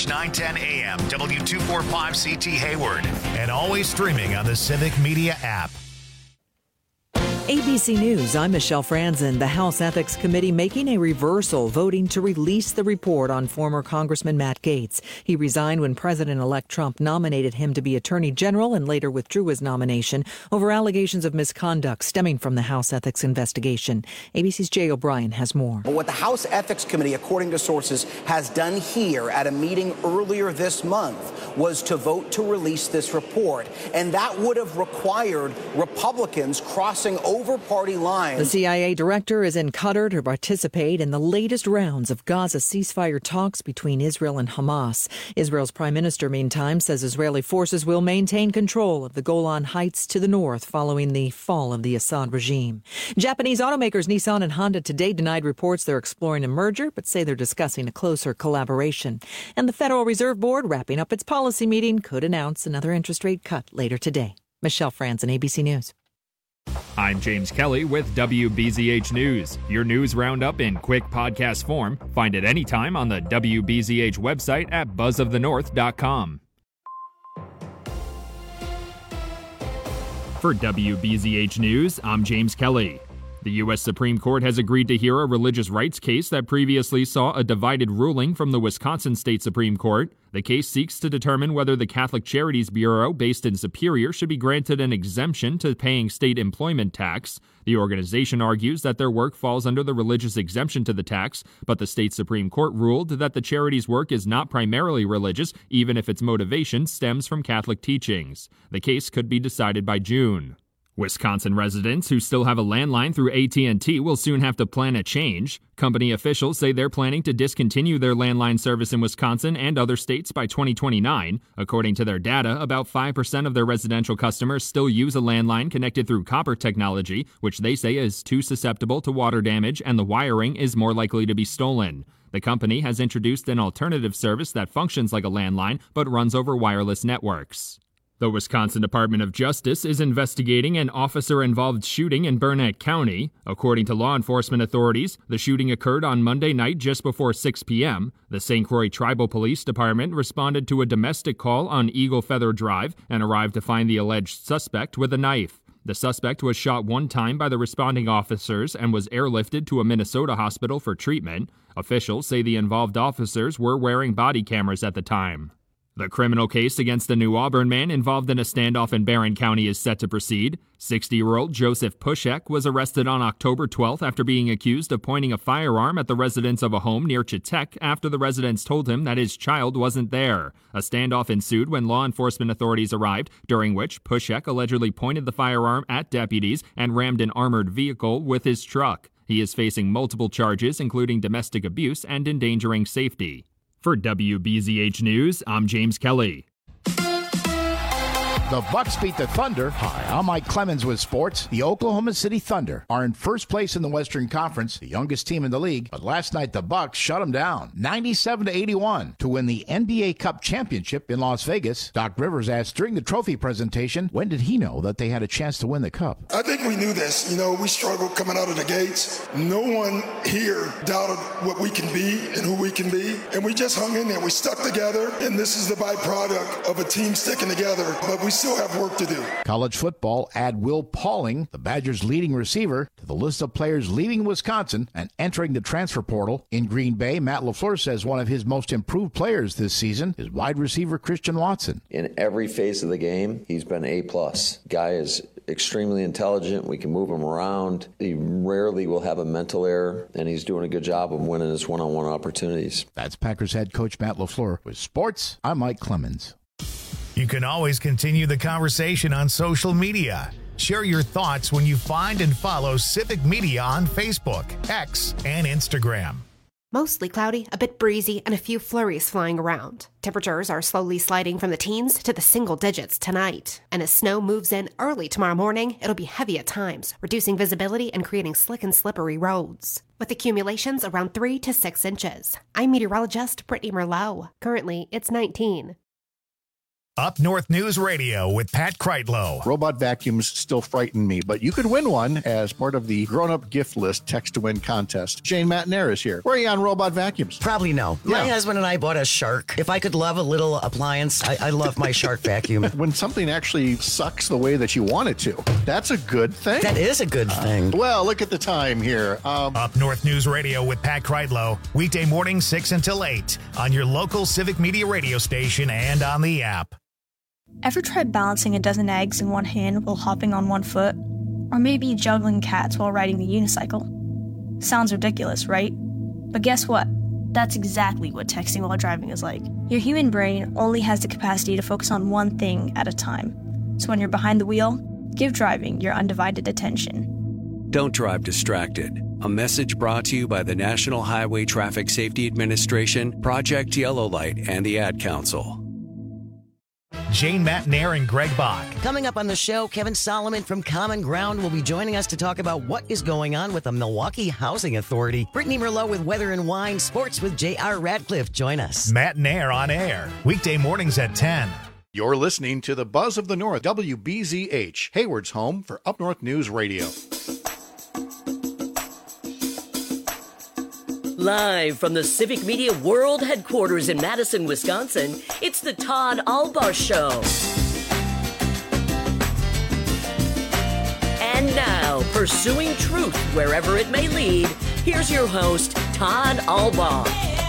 News 910 AM, W245CT Hayward, and always streaming on the Civic Media app. ABC News, I'm Michelle Franzen. The House Ethics Committee making a reversal, voting to release the report on former Congressman Matt Gaetz. He resigned when President-elect Trump nominated him to be Attorney General and later withdrew his nomination over allegations of misconduct stemming from the House Ethics investigation. ABC's Jay O'Brien has more. But what the House Ethics Committee, according to sources, has done here at a meeting earlier this month was to vote to release this report. And that would have required Republicans crossing over party lines. The CIA director is in Qatar to participate in the latest rounds of Gaza ceasefire talks between Israel and Hamas. Israel's prime minister, meantime, says Israeli forces will maintain control of the Golan Heights to the north following the fall of the Assad regime. Japanese automakers Nissan and Honda today denied reports they're exploring a merger, but say they're discussing a closer collaboration. And the Federal Reserve Board, wrapping up its policy meeting, could announce another interest rate cut later today. Michelle Franzen, ABC News. I'm James Kelly with WBZH News. Your news roundup in quick podcast form. Find it anytime on the WBZH website at buzzofthenorth.com. For WBZH News, I'm James Kelly. The U.S. Supreme Court has agreed to hear a religious rights case that previously saw a divided ruling from the Wisconsin State Supreme Court. The case seeks to determine whether the Catholic Charities Bureau, based in Superior, should be granted an exemption to paying state employment tax. The organization argues that their work falls under the religious exemption to the tax, but the state Supreme Court ruled that the charity's work is not primarily religious, even if its motivation stems from Catholic teachings. The case could be decided by June. Wisconsin residents who still have a landline through AT&T will soon have to plan a change. Company officials say they're planning to discontinue their landline service in Wisconsin and other states by 2029. According to their data, about 5% of their residential customers still use a landline connected through copper technology, which they say is too susceptible to water damage and the wiring is more likely to be stolen. The company has introduced an alternative service that functions like a landline but runs over wireless networks. The Wisconsin Department of Justice is investigating an officer-involved shooting in Burnett County. According to law enforcement authorities, the shooting occurred on Monday night just before 6 p.m. The St. Croix Tribal Police Department responded to a domestic call on Eagle Feather Drive and arrived to find the alleged suspect with a knife. The suspect was shot one time by the responding officers and was airlifted to a Minnesota hospital for treatment. Officials say the involved officers were wearing body cameras at the time. The criminal case against the New Auburn man involved in a standoff in Barron County is set to proceed. 60-year-old Joseph Pushek was arrested on October 12th after being accused of pointing a firearm at the residents of a home near Chetek after the residents told him that his child wasn't there. A standoff ensued when law enforcement authorities arrived, during which Pushek allegedly pointed the firearm at deputies and rammed an armored vehicle with his truck. He is facing multiple charges, including domestic abuse and endangering safety. For WBZH News, I'm James Kelly. The Bucks beat the Thunder. Hi, I'm Mike Clemens with sports. The Oklahoma City Thunder are in first place in the Western Conference, the youngest team in the league. But last night, the Bucks shut them down, 97-81, to win the NBA Cup championship in Las Vegas. Doc Rivers asked during the trophy presentation, when did he know that they had a chance to win the Cup? I think we knew this. We struggled coming out of the gates. No one here doubted what we can be and who we can be. And we just hung in there. We stuck together. And this is the byproduct of a team sticking together. But we still have work to do. College football, add Will Pauling, the Badgers' leading receiver, to the list of players leaving Wisconsin and entering the transfer portal. In Green Bay, Matt LaFleur says one of his most improved players this season is wide receiver Christian Watson. In every phase of the game, he's been A+. Guy is extremely intelligent. We can move him around. He rarely will have a mental error, and he's doing a good job of winning his one-on-one opportunities. That's Packers head coach Matt LaFleur. With sports, I'm Mike Clemens. You can always continue the conversation on social media. Share your thoughts when you find and follow Civic Media on Facebook, X, and Instagram. Mostly cloudy, a bit breezy, and a few flurries flying around. Temperatures are slowly sliding from the teens to the single digits tonight. And as snow moves in early tomorrow morning, it'll be heavy at times, reducing visibility and creating slick and slippery roads. With accumulations around 3 to 6 inches. I'm meteorologist Brittany Merlot. Currently, it's 19. Up North News Radio with Pat Kreitlow. Robot vacuums still frighten me, but you could win one as part of the grown-up gift list text-to-win contest. Jane Matnair is here. Where are you on robot vacuums? Probably no. Yeah. My husband and I bought a Shark. If I could love a little appliance, I love my Shark vacuum. When something actually sucks the way that you want it to, that's a good thing. That is a good thing. Well, look at the time here. Up North News Radio with Pat Kreitlow. Weekday mornings 6 until 8 on your local Civic Media radio station and on the app. Ever tried balancing a dozen eggs in one hand while hopping on one foot? Or maybe juggling cats while riding the unicycle? Sounds ridiculous, right? But guess what? That's exactly what texting while driving is like. Your human brain only has the capacity to focus on one thing at a time. So when you're behind the wheel, give driving your undivided attention. Don't drive distracted. A message brought to you by the National Highway Traffic Safety Administration, Project Yellow Light, and the Ad Council. Jane Matnair and Greg Bach. Coming up on the show, Kevin Solomon from Common Ground will be joining us to talk about what is going on with the Milwaukee Housing Authority. Brittany Merlot with Weather and Wine, Sports with J.R. Radcliffe. Join us. Matnair on air. Weekday mornings at 10. You're listening to the Buzz of the North, WBZH, Hayward's home for Up North News Radio. Live from the Civic Media World Headquarters in Madison, Wisconsin, it's the Todd Albar Show. And now, pursuing truth wherever it may lead, here's your host, Todd Albar.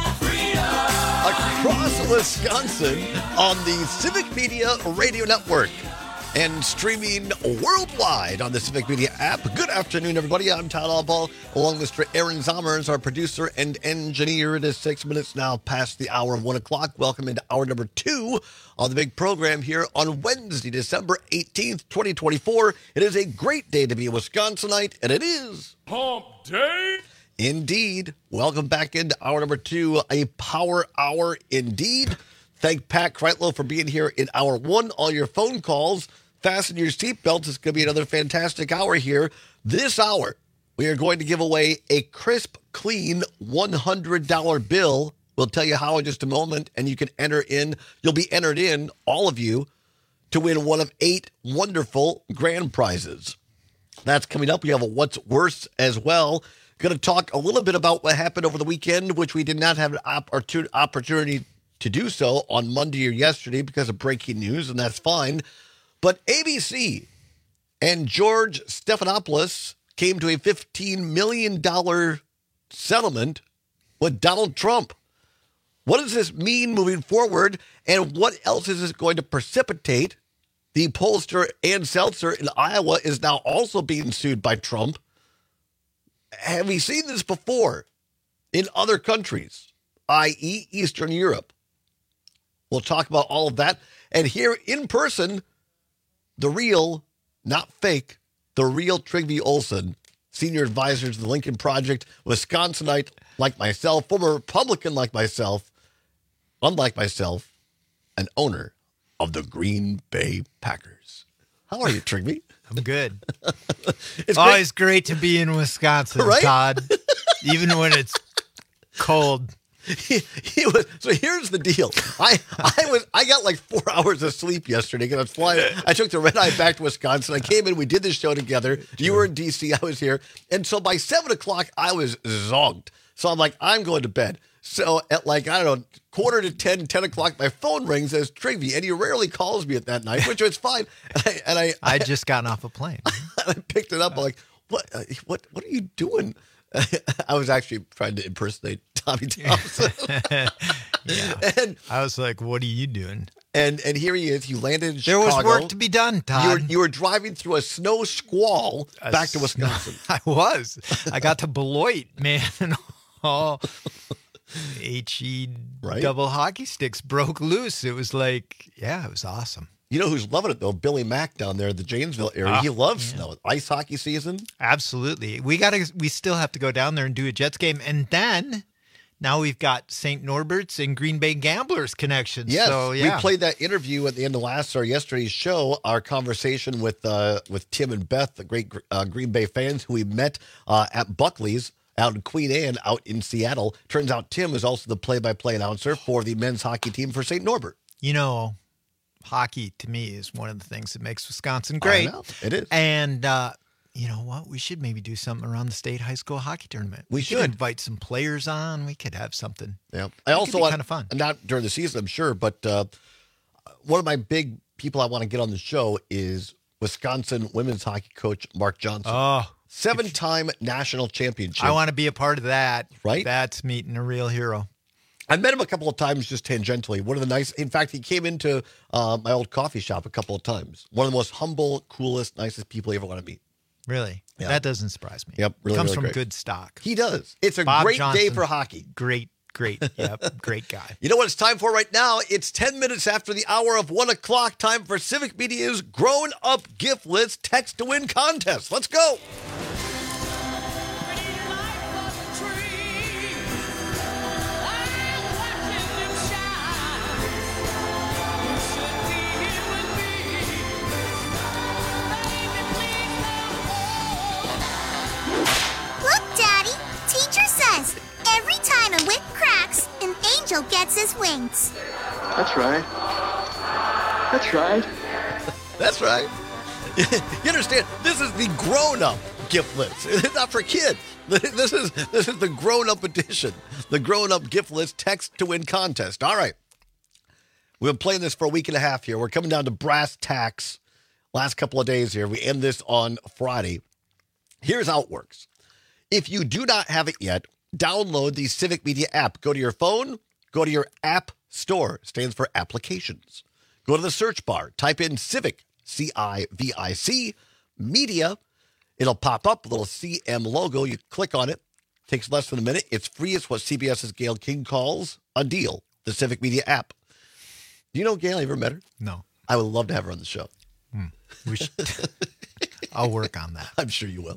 Across Wisconsin on the Civic Media Radio Network and streaming worldwide on the Civic Media app. Good afternoon, everybody. I'm Todd Albaugh, along with Mr. Aaron Zommers, our producer and engineer. It is 6 minutes now past the hour of 1 o'clock. Welcome into hour number 2 on the big program here on Wednesday, December 18th, 2024. It is a great day to be a Wisconsinite, and it is Hump Day. Indeed. Welcome back into hour number 2, a power hour indeed. Thank Pat Kreitlow for being here in hour 1. All your phone calls. Fasten your seatbelts. It's going to be another fantastic hour here. This hour, we are going to give away a crisp, clean $100 bill. We'll tell you how in just a moment, and you can enter in. You'll be entered in, all of you, to win one of 8 wonderful grand prizes. That's coming up. We have a What's Worse as well. Going to talk a little bit about what happened over the weekend, which we did not have an opportunity to do so on Monday or yesterday because of breaking news, and that's fine. But ABC and George Stephanopoulos came to a $15 million settlement with Donald Trump. What does this mean moving forward, and what else is this going to precipitate? The pollster Ann Seltzer in Iowa is now also being sued by Trump. Have we seen this before in other countries, i.e. Eastern Europe? We'll talk about all of that. And here in person, the real, not fake, the real Trygve Olsen, senior advisor to the Lincoln Project, Wisconsinite like myself, former Republican like myself, unlike myself, an owner of the Green Bay Packers. How are you, Trygve? I'm good. It's always great to be in Wisconsin, right? Todd, even when it's cold. So here's the deal. I got like 4 hours of sleep yesterday because I was flying. I took the red eye back to Wisconsin. I came in, we did this show together. You were in DC, I was here. And so by 7 o'clock, I was zonked. So I'm like, I'm going to bed. So at like, I don't know, 9:45, 10 o'clock, my phone rings as Trygve, and he rarely calls me at that night, which was fine. And I just gotten off a plane. I picked it up. I'm like, what are you doing? I was actually trying to impersonate Tommy Thompson. Yeah. And I was like, what are you doing? And here he is. You landed in Chicago. There was work to be done, Todd. You were driving through a snow squall back to Wisconsin. I was. I got to Beloit, man, and all HE right? double hockey sticks broke loose. It was like, yeah, it was awesome. You know who's loving it, though? Billy Mack down there in the Janesville area. He loves snow. Ice hockey season. Absolutely. We still have to go down there and do a Jets game. And then now we've got St. Norbert's and Green Bay Gamblers connections. Yes. So, yeah. We played that interview at the end of yesterday's show, our conversation with Tim and Beth, the great Green Bay fans who we met at Buckley's out in Queen Anne out in Seattle. Turns out Tim is also the play-by-play announcer for the men's hockey team for St. Norbert. You know, Hockey, to me, is one of the things that makes Wisconsin great. I know. It is. And you know what? We should maybe do something around the state high school hockey tournament. We should invite some players on. We could have something. Yeah. I also want, kind of fun. Not during the season, I'm sure, but one of my big people I want to get on the show is Wisconsin women's hockey coach Mark Johnson. Oh. 7-time national championship. I want to be a part of that. Right? That's meeting a real hero. I met him a couple of times just tangentially. One of the nice, in fact, he came into my old coffee shop a couple of times. One of the most humble, coolest, nicest people you ever want to meet. Really? Yeah. That doesn't surprise me. Yep. Really, Comes really from great. good stock. He does. It's a Bob great Johnson, day for hockey. Great. Yep. Great guy. You know what it's time for right now? It's 10 minutes after the hour of 1 o'clock. Time for Civic Media's Grown Up Gift List Text to Win contest. Let's go. Gets his wings. That's right. That's right. That's right. You understand? This is the grown-up gift list. It's not for kids. This is the grown-up edition. The grown-up gift list text to win contest. All right. We've been playing this for a week and a half here. We're coming down to brass tacks last couple of days here. We end this on Friday. Here's how it works. If you do not have it yet, download the Civic Media app. Go to your phone. Go to your app store. Stands for applications. Go to the search bar. Type in Civic, C-I-V-I-C, Media. It'll pop up, a little CM logo. You click on it. Takes less than a minute. It's free. It's what CBS's Gail King calls a deal, the Civic Media app. Do you know Gail? You ever met her? No. I would love to have her on the show. We should. I'll work on that. I'm sure you will.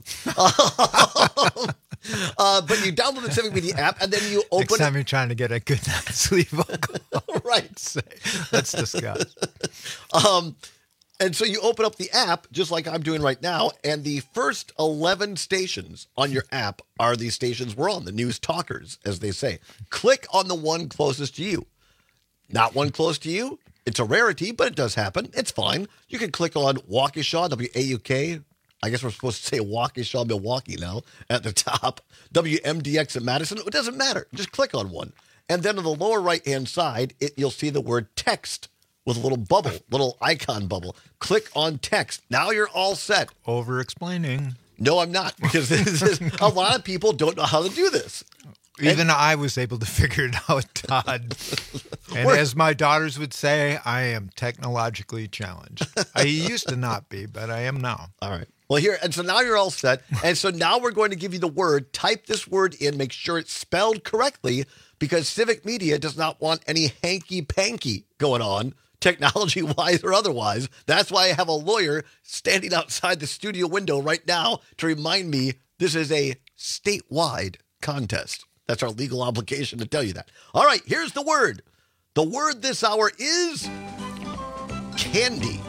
But you download the Civic Media app, and then you open Next time you're trying to get a good night's sleep, right. Let's discuss. And so you open up the app, just like I'm doing right now, and the first 11 stations on your app are the stations we're on, the news talkers, as they say. Click on the one closest to you. Not one close to you. It's a rarity, but it does happen. It's fine. You can click on Waukesha, W-A-U-K. I guess we're supposed to say Waukesha, Milwaukee now at the top. WMDX at Madison. It doesn't matter. Just click on one. And then on the lower right-hand side, you'll see the word text with a little bubble, little icon bubble. Click on text. Now you're all set. Over-explaining. No, I'm not, because a lot of people don't know how to do this. Even I was able to figure it out, Todd. And as my daughters would say, I am technologically challenged. I used to not be, but I am now. All right. Well, here, and so now you're all set. And so now we're going to give you the word. Type this word in. Make sure it's spelled correctly, because Civic Media does not want any hanky-panky going on, technology-wise or otherwise. That's why I have a lawyer standing outside the studio window right now to remind me this is a statewide contest. That's our legal obligation to tell you that. All right, here's the word. The word this hour is candy.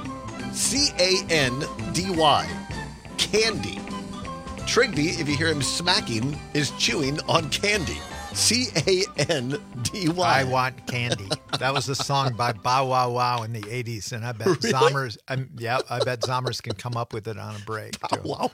C-A-N-D-Y. Candy. Trigby, if you hear him smacking, is chewing on candy. C-A-N-D-Y. I want candy. That was a song by Bow Wow Wow in the 80s, and I bet Really? Zommers, I bet Zommers can come up with it on a break. Too. Wow.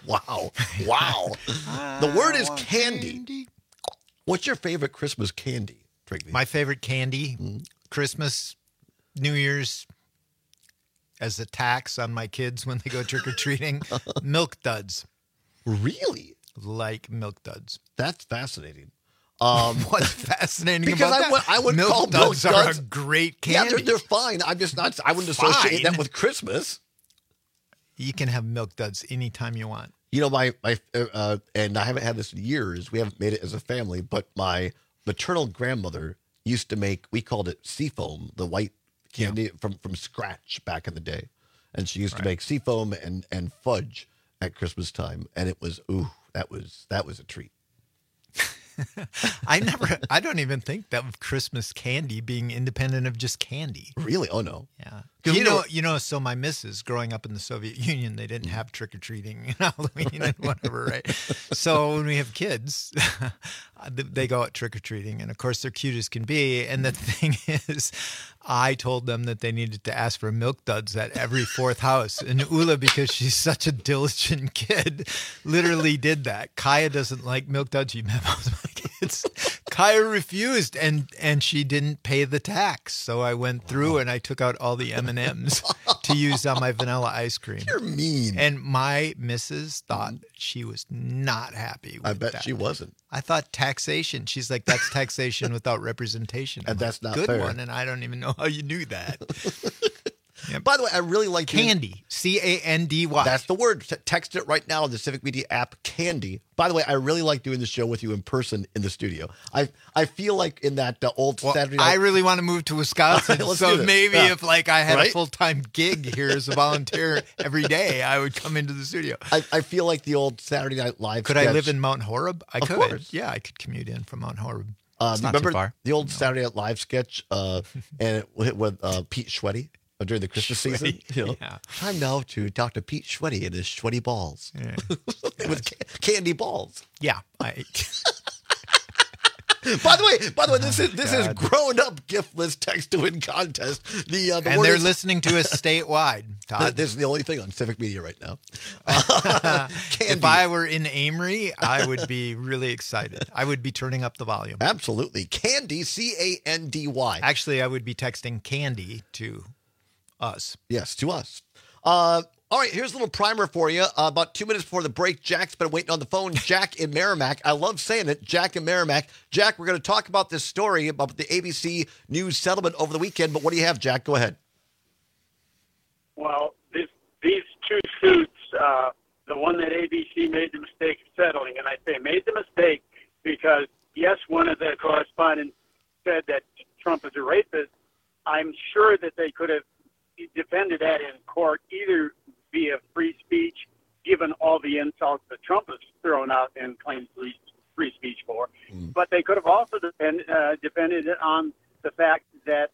The word is candy. What's your favorite Christmas candy, Trigby? My favorite candy, Christmas, New Year's, as a tax on my kids when they go trick-or-treating, Milk Duds. Really? Like Milk Duds. That's fascinating. What's fascinating because about that? I would Milk call Duds Milk are Duds a great candy. Yeah, they're fine. I'm just not. I wouldn't associate that with Christmas. You can have Milk Duds anytime you want. You know, my and I haven't had this in years. We haven't made it as a family, but my maternal grandmother used to make. We called it Seafoam, the white candy from scratch back in the day, and she used to make Seafoam and fudge at Christmas time, and it was that was a treat. I don't even think that of Christmas candy being independent of just candy. Really? Oh no. Yeah. So my missus, growing up in the Soviet Union, they didn't have trick-or-treating and Halloween and whatever, right? So when we have kids, they go out trick-or-treating, and of course they're cute as can be. And the thing is, I told them that they needed to ask for milk duds at every fourth house. And Ula, because she's such a diligent kid, literally did that. Kaya doesn't like milk duds. You remember my kids? Kaya refused, and she didn't pay the tax. So I went through and I took out all the M&Ms to use on my vanilla ice cream. You're mean. And my missus thought she was not happy with that. I bet she wasn't. I thought taxation. She's like, that's taxation without representation. And that's not good fair. One, and I don't even know how you knew that. Yep. By the way, I really like Candy. Candy. That's the word. Text it right now on the Civic Media app, Candy. By the way, I really like doing the show with you in person in the studio. I feel like in that old Saturday night. I really want to move to Wisconsin, so maybe if I had a full-time gig here as a volunteer every day, I would come into the studio. I feel like the old Saturday Night Live Could sketch. I live in Mount Horeb? I could. Course. Yeah, I could commute in from Mount Horeb. It's not too far. The old Saturday Night Live sketch and with Pete Schweddy? During the Christmas season, Time now to talk to Pete Schweddy and his Schweddy balls. Yeah. With candy balls. Yeah. By the way, this is grown up giftless text to win contest. And they're listening to us statewide. Todd. This is the only thing on Civic Media right now. If I were in Amory, I would be really excited. I would be turning up the volume. Absolutely, Candy, Candy. Actually, I would be texting Candy to us. Yes, to us. All right, here's a little primer for you. About 2 minutes before the break, Jack's been waiting on the phone. Jack in Merrimack. I love saying it. Jack in Merrimack. Jack, we're going to talk about this story about the ABC News settlement over the weekend, but what do you have, Jack? Go ahead. Well, these two suits, the one that ABC made the mistake of settling, and I say made the mistake because, yes, one of the correspondents said that Trump is a rapist. I'm sure that they could have defended that in court either via free speech, given all the insults that Trump has thrown out and claimed free speech for. But they could have also defended it on the fact that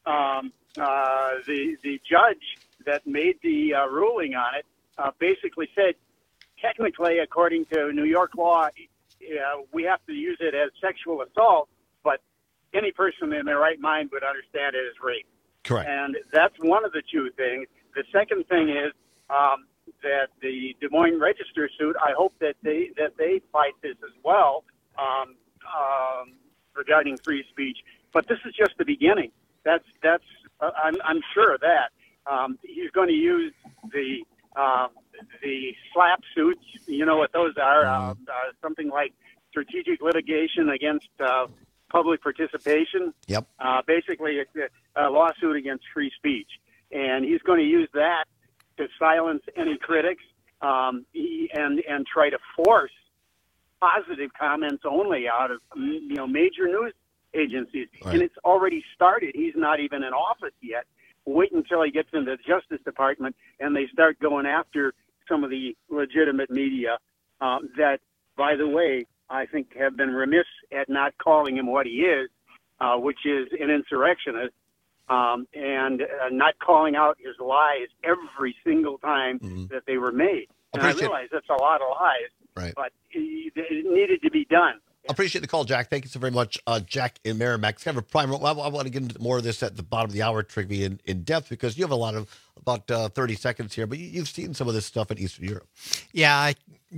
the judge that made the ruling on it basically said, technically, according to New York law, we have to use it as sexual assault, but any person in their right mind would understand it as rape. Correct. And that's one of the two things. The second thing is that the Des Moines Register suit, I hope that they fight this as well regarding free speech. But this is just the beginning. I'm sure of that. He's going to use the SLAPP suits. You know what those are? Something like strategic litigation against public participation. Yep. Basically, it's a lawsuit against free speech, and he's going to use that to silence any critics and try to force positive comments only out of major news agencies. Right. And it's already started. He's not even in office yet. Wait until he gets into the Justice Department and they start going after some of the legitimate media that, by the way, I think have been remiss at not calling him what he is, which is an insurrectionist, and not calling out his lies every single time that they were made. And I realize that's a lot of lies, right? But it needed to be done. I appreciate the call, Jack. Thank you so very much, Jack in Merrimack. It's kind of a primer. I want to get into more of this at the bottom of the hour, Trigby, in depth, because you have about 30 seconds here, but you've seen some of this stuff in Eastern Europe. Yeah,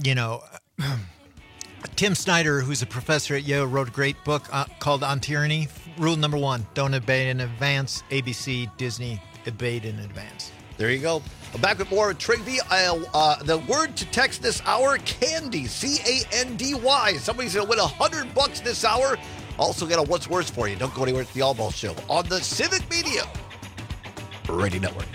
Tim Snyder, who's a professor at Yale, wrote a great book called On Tyranny. Rule number 1, don't debate in advance. ABC, Disney, debate in advance. There you go. Back with more Trigby. The word to text this hour, Candy, Candy. Somebody's going to win $100 this hour. Also get a What's Worse for You. Don't go anywhere. It's the All Ball Show on the Civic Media Radio Network.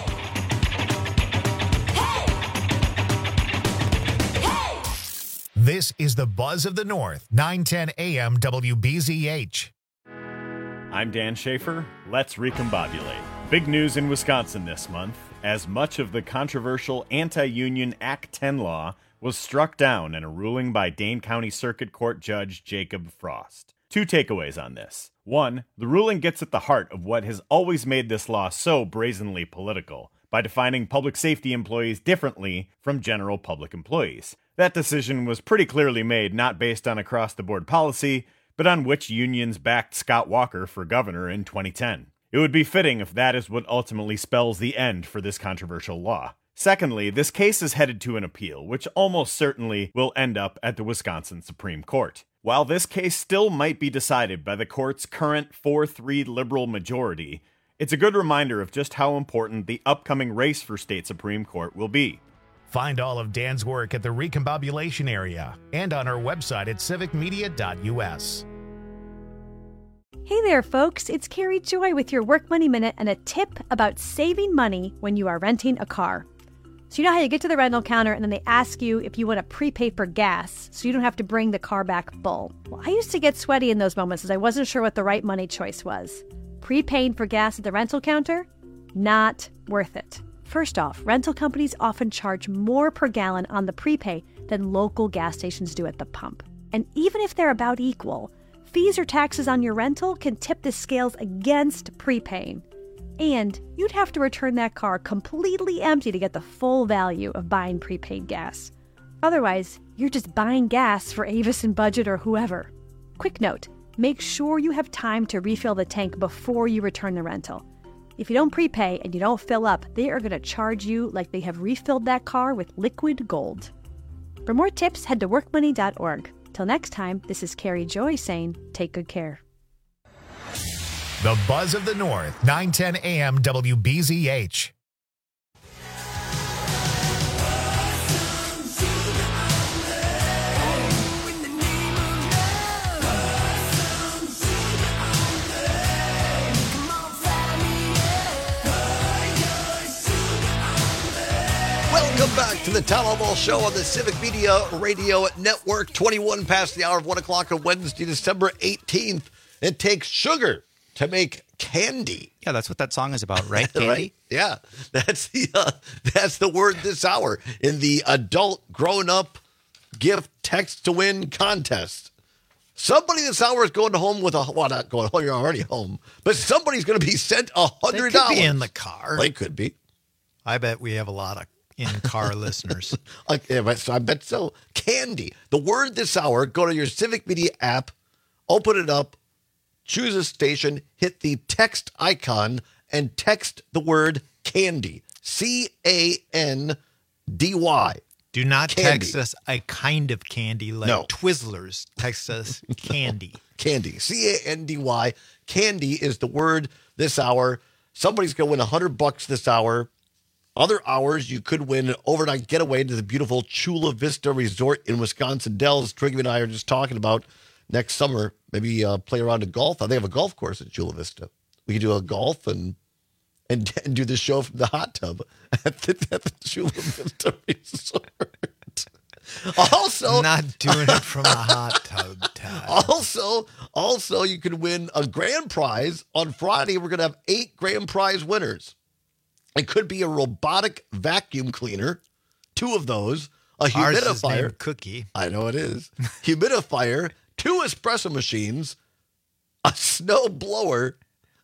This is the Buzz of the North, 910 AM WBZH. I'm Dan Schaefer. Let's recombobulate. Big news in Wisconsin this month, as much of the controversial anti-union Act 10 law was struck down in a ruling by Dane County Circuit Court Judge Jacob Frost. 2 takeaways on this. One, the ruling gets at the heart of what has always made this law so brazenly political, by defining public safety employees differently from general public employees. That decision was pretty clearly made not based on across-the-board policy, but on which unions backed Scott Walker for governor in 2010. It would be fitting if that is what ultimately spells the end for this controversial law. Secondly, this case is headed to an appeal, which almost certainly will end up at the Wisconsin Supreme Court. While this case still might be decided by the court's current 4-3 liberal majority, it's a good reminder of just how important the upcoming race for state Supreme Court will be. Find all of Dan's work at the Recombobulation area and on our website at civicmedia.us. Hey there, folks. It's Carrie Joy with your Work Money Minute and a tip about saving money when you are renting a car. So you know how you get to the rental counter and then they ask you if you want to prepay for gas so you don't have to bring the car back full. Well, I used to get sweaty in those moments as I wasn't sure what the right money choice was. Prepaying for gas at the rental counter? Not worth it. First off, rental companies often charge more per gallon on the prepay than local gas stations do at the pump. And even if they're about equal, fees or taxes on your rental can tip the scales against prepaying. And you'd have to return that car completely empty to get the full value of buying prepaid gas. Otherwise, you're just buying gas for Avis and Budget or whoever. Quick note, make sure you have time to refill the tank before you return the rental. If you don't prepay and you don't fill up, they are going to charge you like they have refilled that car with liquid gold. For more tips, head to workmoney.org. Till next time, this is Carrie Joy saying, take good care. The Buzz of the North, 910 AM WBZH. Welcome back to the Town Hall Show on the Civic Media Radio Network. 21 past the hour of 1 o'clock on Wednesday, December 18th. It takes sugar to make candy. Yeah, that's what that song is about, right? Candy? Right? Yeah, that's the word this hour in the adult grown-up gift text to win contest. Somebody this hour is going home with not going home, you're already home, but somebody's going to be sent $100. They could be in the car. They could be. I bet we have a lot of in-car listeners. I bet so. Candy. The word this hour, go to your Civic Media app, open it up, choose a station, hit the text icon, and text the word candy. C-A-N-D-Y. Do not candy. Text us a kind of candy like Twizzlers. Text us candy. Candy. C-A-N-D-Y. Candy is the word this hour. Somebody's going to win $100 this hour. Other hours, you could win an overnight getaway to the beautiful Chula Vista Resort in Wisconsin Dells. Triggy and I are just talking about next summer, maybe play around a golf. They have a golf course at Chula Vista. We could do a golf and do the show from the hot tub at the Chula Vista Resort. Also, not doing it from a hot tub. Also, you could win a grand prize. On Friday, we're going to have 8 grand prize winners. It could be a robotic vacuum cleaner, 2 of those, a humidifier. Ours is named Cookie. I know it is. Humidifier, 2 espresso machines, a snow blower.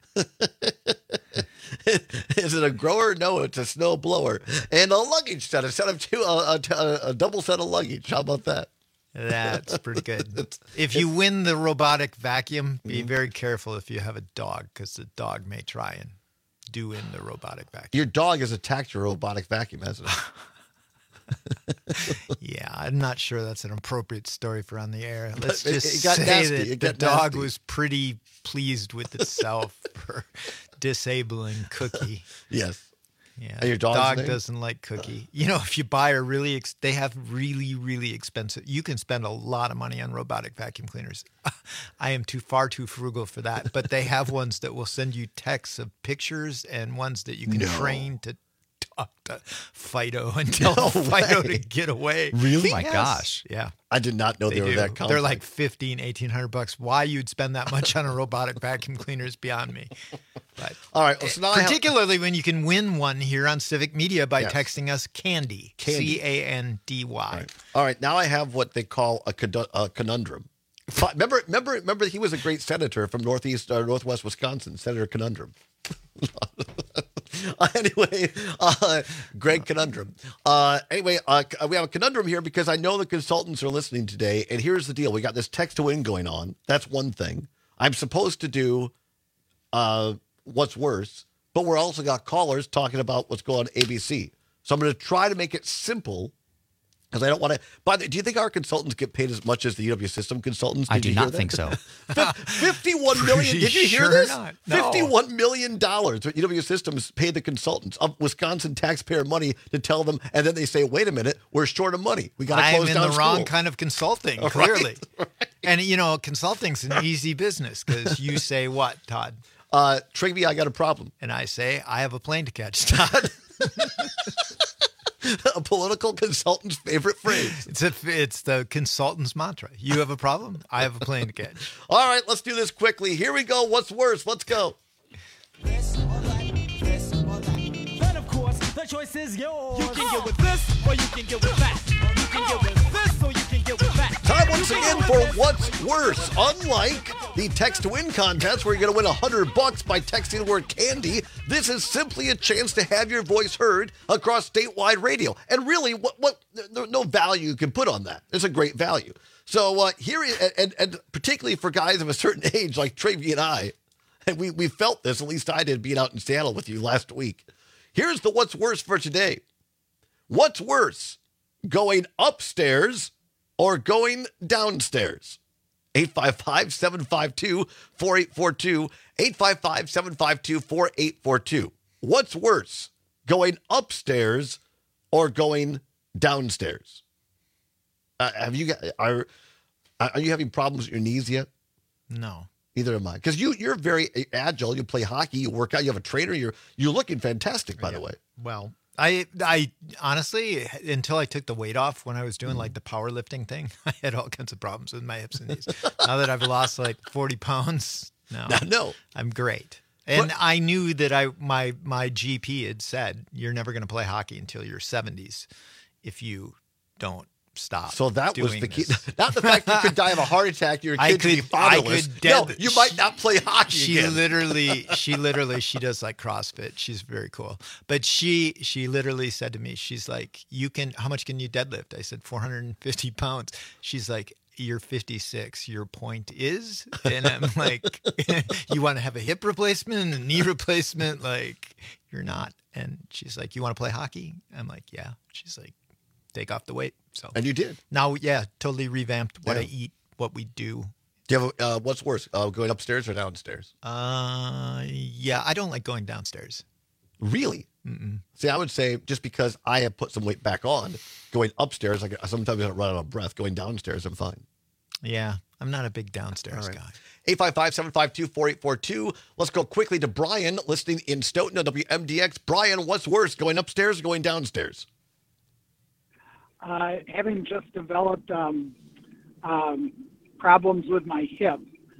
Is it a grower? No, it's a snow blower. And a luggage set, a set of 2, a double set of luggage. How about that? That's pretty good. If you win the robotic vacuum, be very careful if you have a dog, because the dog may try and do in the robotic vacuum. Your dog has attacked your robotic vacuum, hasn't it? Yeah, I'm not sure that's an appropriate story for on the air. Let's It just got say nasty. that It the got dog nasty. was pretty pleased with itself for disabling Cookie. Yes. Yeah, And your dog's dog name? doesn't like Cookie. You know, if you buy a they have really, really expensive. You can spend a lot of money on robotic vacuum cleaners. I am far too frugal for that. But they have ones that will send you texts of pictures and ones that you can train to talk to Fido and tell Fido to get away. Really? Oh my Yes. gosh. Yeah. I did not know they were do. that complex. They're like $1,500-$1,800. Why you'd spend that much on a robotic vacuum cleaner is beyond me. But all right. Well, so now particularly when you can win one here on Civic Media by Yes. texting us candy. Candy. C-A-N-D-Y. All right. Now I have what they call a conundrum. Remember, he was a great senator from northwest Wisconsin, Senator Conundrum. Anyway, Greg Conundrum. We have a conundrum here because I know the consultants are listening today, and here's the deal. We got this text to win going on. That's one thing. I'm supposed to do what's worse, but we're also got callers talking about what's going on at ABC. So I'm going to try to make it simple. Because I don't want to. Do you think our consultants get paid as much as the UW System consultants? I do not think so. $51 million. Did you hear this? No. $51 million. UW Systems paid the consultants of Wisconsin taxpayer money to tell them, and then they say, "Wait a minute, we're short of money. We got to close down I'm in the school." wrong kind of consulting, clearly. Right. And consulting's an easy business because you say what, Todd? Trigby, I got a problem, and I say I have a plane to catch, Todd. A political consultant's favorite phrase. It's the consultant's mantra. You have a problem, I have a plane to catch. All right, let's do this quickly. Here we go. What's worse? Let's go. This or that, this or that. But of course, the choice is yours. You can get with this or you can get with that. You can get with this or you can get with that. Time once again for What's Worse. Unlike the text to win contest where you're going to win $100 by texting the word candy, this is simply a chance to have your voice heard across statewide radio. And really, no value you can put on that. It's a great value. So here, and particularly for guys of a certain age like Travy and I, and we felt this, at least I did, being out in Seattle with you last week. Here's the What's Worse for today. What's worse, going upstairs or going downstairs? 855-752-4842. 855-752-4842. What's worse, going upstairs or going downstairs? Are you having problems with your knees yet? No. Neither am I. Because you're very agile. You play hockey. You work out. You have a trainer. You're looking fantastic, by the way. Well, I honestly, until I took the weight off when I was doing like the powerlifting thing, I had all kinds of problems with my hips and knees. Now that I've lost like 40 pounds, no, I'm great. And I knew that my GP had said, you're never going to play hockey until your 70s if you don't stop. So that was the key. Not the fact you could die of a heart attack, your kid could be fatherless. No, you might not play hockey again. She does like CrossFit. She's very cool. But she literally said to me, she's like, how much can you deadlift? I said, 450 pounds. She's like, you're 56. Your point is? And I'm like, you want to have a hip replacement, a knee replacement? Like, you're not. And she's like, you want to play hockey? I'm like, yeah. She's like, take off the weight. So and you did. Now, totally revamped what I eat, what we do. Do you have what's worse, going upstairs or downstairs? I don't like going downstairs. Really? Mm-mm. See, I would say just because I have put some weight back on, going upstairs, like sometimes I run out of breath. Going downstairs, I'm fine. Yeah, I'm not a big downstairs guy. 855-752-4842. Let's go quickly to Brian, listening in Stoughton on WMDX. Brian, what's worse, going upstairs or going downstairs? Having just developed problems with my hip,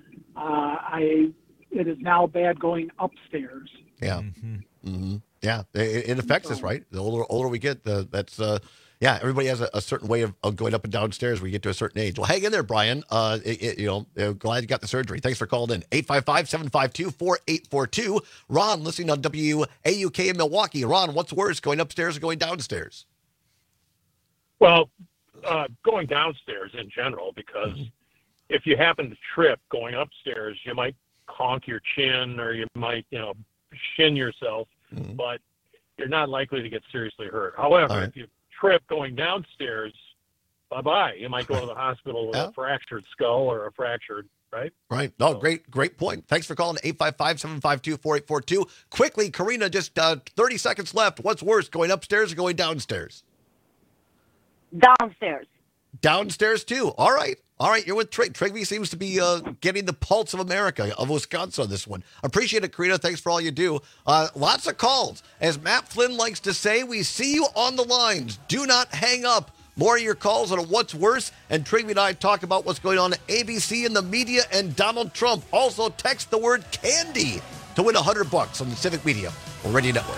it is now bad going upstairs. Yeah, yeah, it affects us, right? The older we get, everybody has a certain way of going up and downstairs when you get to a certain age. Well, hang in there, Brian. Glad you got the surgery. Thanks for calling in. 855-752-4842. Ron, listening on WAUK in Milwaukee. Ron, what's worse, going upstairs or going downstairs? Well, going downstairs in general, because if you happen to trip going upstairs, you might conk your chin or you might, shin yourself, but you're not likely to get seriously hurt. However, if you trip going downstairs, bye-bye. You might go to the hospital with a fractured skull or a fractured, right? Right. No, great point. Thanks for calling 855-752-4842. Quickly, Karina, just 30 seconds left. What's worse, going upstairs or going downstairs? Downstairs. Downstairs, too. All right. You're with Trigby. Trigby seems to be getting the pulse of America, of Wisconsin on this one. Appreciate it, Karina. Thanks for all you do. Lots of calls. As Matt Flynn likes to say, we see you on the lines. Do not hang up. More of your calls on What's Worse. And Trigby and I talk about what's going on at ABC and the media and Donald Trump. Also, text the word candy to win $100 on the Civic Media Radio Network.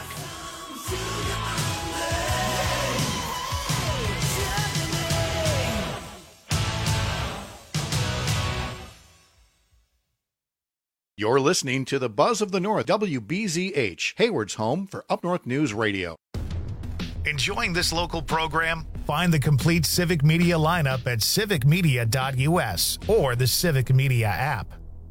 You're listening to the Buzz of the North, WBZH, Hayward's home for Up North News Radio. Enjoying this local program? Find the complete Civic Media lineup at civicmedia.us or the Civic Media app.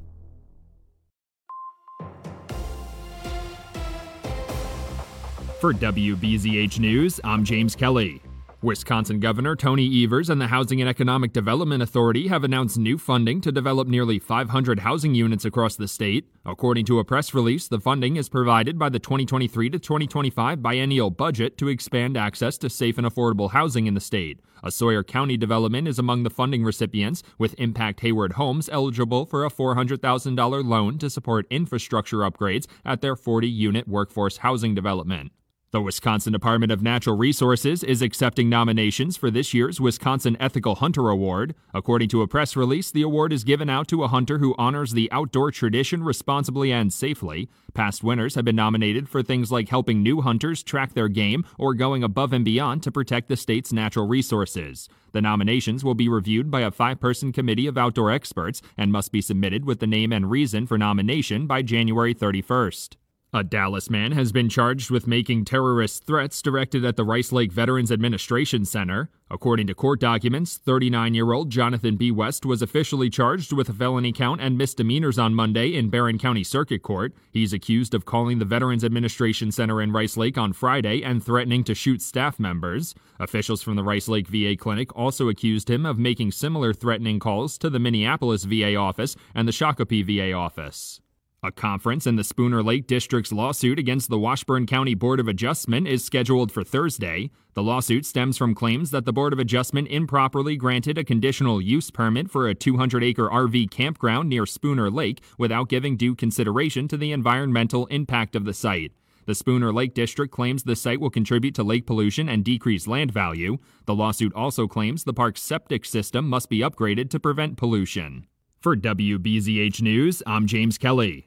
For WBZH News, I'm James Kelly. Wisconsin Governor Tony Evers and the Housing and Economic Development Authority have announced new funding to develop nearly 500 housing units across the state. According to a press release, the funding is provided by the 2023 to 2025 biennial budget to expand access to safe and affordable housing in the state. A Sawyer County development is among the funding recipients, with Impact Hayward Homes eligible for a $400,000 loan to support infrastructure upgrades at their 40-unit workforce housing development. The Wisconsin Department of Natural Resources is accepting nominations for this year's Wisconsin Ethical Hunter Award. According to a press release, the award is given out to a hunter who honors the outdoor tradition responsibly and safely. Past winners have been nominated for things like helping new hunters track their game or going above and beyond to protect the state's natural resources. The nominations will be reviewed by a 5-person committee of outdoor experts and must be submitted with the name and reason for nomination by January 31st. A Dallas man has been charged with making terrorist threats directed at the Rice Lake Veterans Administration Center. According to court documents, 39-year-old Jonathan B. West was officially charged with a felony count and misdemeanors on Monday in Barron County Circuit Court. He's accused of calling the Veterans Administration Center in Rice Lake on Friday and threatening to shoot staff members. Officials from the Rice Lake VA Clinic also accused him of making similar threatening calls to the Minneapolis VA office and the Shakopee VA office. A conference in the Spooner Lake District's lawsuit against the Washburn County Board of Adjustment is scheduled for Thursday. The lawsuit stems from claims that the Board of Adjustment improperly granted a conditional use permit for a 200-acre RV campground near Spooner Lake without giving due consideration to the environmental impact of the site. The Spooner Lake District claims the site will contribute to lake pollution and decrease land value. The lawsuit also claims the park's septic system must be upgraded to prevent pollution. For WBZH News, I'm James Kelly.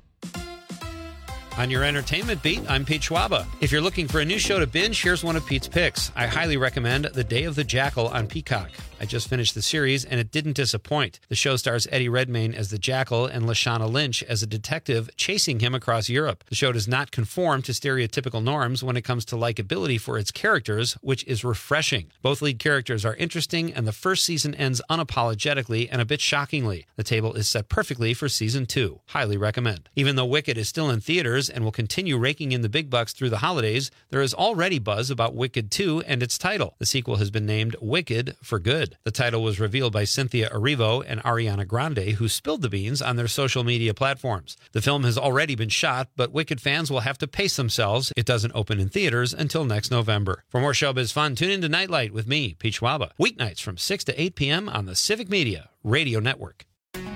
On your entertainment beat, I'm Pete Schwaba. If you're looking for a new show to binge, here's one of Pete's picks. I highly recommend The Day of the Jackal on Peacock. I just finished the series, and it didn't disappoint. The show stars Eddie Redmayne as the Jackal and Lashana Lynch as a detective chasing him across Europe. The show does not conform to stereotypical norms when it comes to likability for its characters, which is refreshing. Both lead characters are interesting, and the first season ends unapologetically and a bit shockingly. The table is set perfectly for season 2. Highly recommend. Even though Wicked is still in theaters and will continue raking in the big bucks through the holidays, there is already buzz about Wicked 2 and its title. The sequel has been named Wicked for Good. The title was revealed by Cynthia Erivo and Ariana Grande, who spilled the beans on their social media platforms. The film has already been shot, but Wicked fans will have to pace themselves. It doesn't open in theaters until next November. For more showbiz fun, tune in to Nightlight with me, Pete Schwaba, weeknights from 6 to 8 p.m. on the Civic Media Radio Network.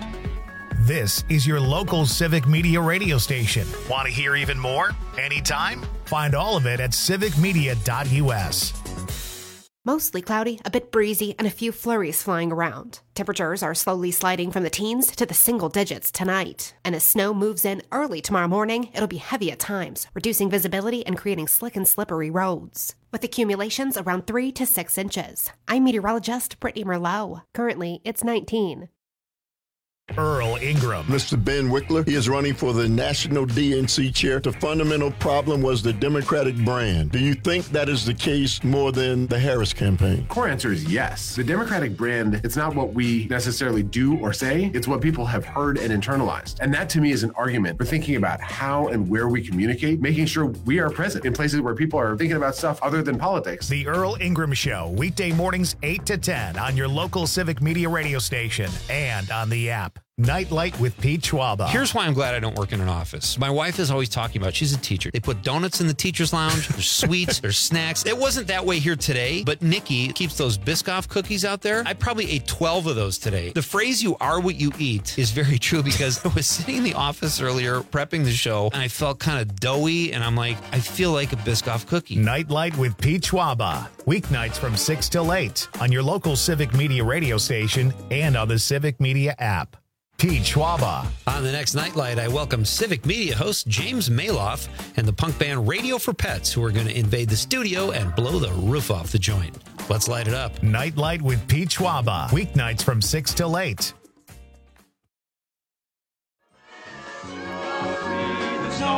This is your local Civic Media radio station. Want to hear even more? Anytime? Find all of it at civicmedia.us. Mostly cloudy, a bit breezy, and a few flurries flying around. Temperatures are slowly sliding from the teens to the single digits tonight. And as snow moves in early tomorrow morning, it'll be heavy at times, reducing visibility and creating slick and slippery roads. With accumulations around 3 to 6 inches. I'm meteorologist Brittany Merlot. Currently, it's 19. Earl Ingram. Mr. Ben Wickler, he is running for the National DNC chair. The fundamental problem was the Democratic brand. Do you think that is the case more than the Harris campaign? Core answer is yes. The Democratic brand, it's not what we necessarily do or say, it's what people have heard and internalized. And that to me is an argument for thinking about how and where we communicate, making sure we are present in places where people are thinking about stuff other than politics. The Earl Ingram Show, weekday mornings 8 to 10 on your local Civic Media radio station and on the app. Nightlight with Pete Schwaba. Here's why I'm glad I don't work in an office. My wife is always talking about, she's a teacher. They put donuts in the teacher's lounge. There's sweets, there's snacks. It wasn't that way here today, but Nikki keeps those Biscoff cookies out there. I probably ate 12 of those today. The phrase "you are what you eat" is very true because I was sitting in the office earlier prepping the show and I felt kind of doughy and I'm like, I feel like a Biscoff cookie. Nightlight with Pete Schwaba. Weeknights from 6 till 8 on your local Civic Media radio station and on the Civic Media app. Pete Schwaba. On the next Nightlight, I welcome Civic Media host James Maloff and the punk band Radio for Pets, who are going to invade the studio and blow the roof off the joint. Let's light it up. Nightlight with Pete Schwaba. Weeknights from 6 till 8.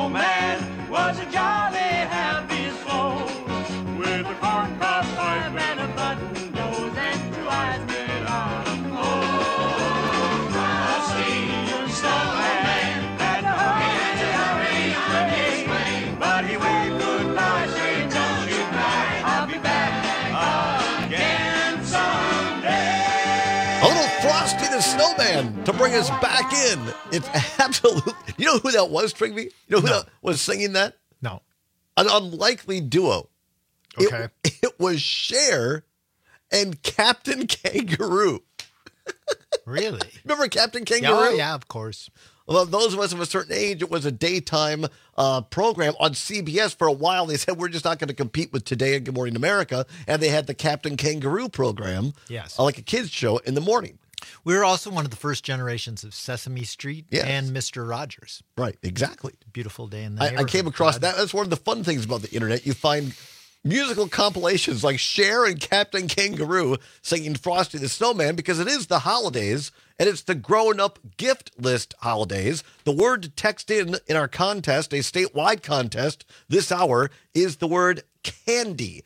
snowman was a jolly happy soul with a corncob pipe and a button nose and 2 eyes made out of gold. Frosty the snowman had to hurry on his way, but he waved goodbye saying, "Don't you cry, I'll be back again someday." A little Frosty the Snowman to bring us back in. It's absolutely... You know who that was, Trigby? You know who that was singing that? No. An unlikely duo. Okay. It was Cher and Captain Kangaroo. Really? Remember Captain Kangaroo? Oh, yeah, of course. Well, those of us of a certain age, it was a daytime program on CBS for a while. They said, we're just not going to compete with Today and Good Morning America. And they had the Captain Kangaroo program, Yes. like a kid's show in the morning. We were also one of the first generations of Sesame Street and Mr. Rogers. Right, exactly. Beautiful day in the I neighborhood. came across that. That's one of the fun things about the internet. You find musical compilations like Cher and Captain Kangaroo singing Frosty the Snowman because it is the holidays and it's the grown-up gift list holidays. The word to text in our contest, a statewide contest this hour, is the word candy.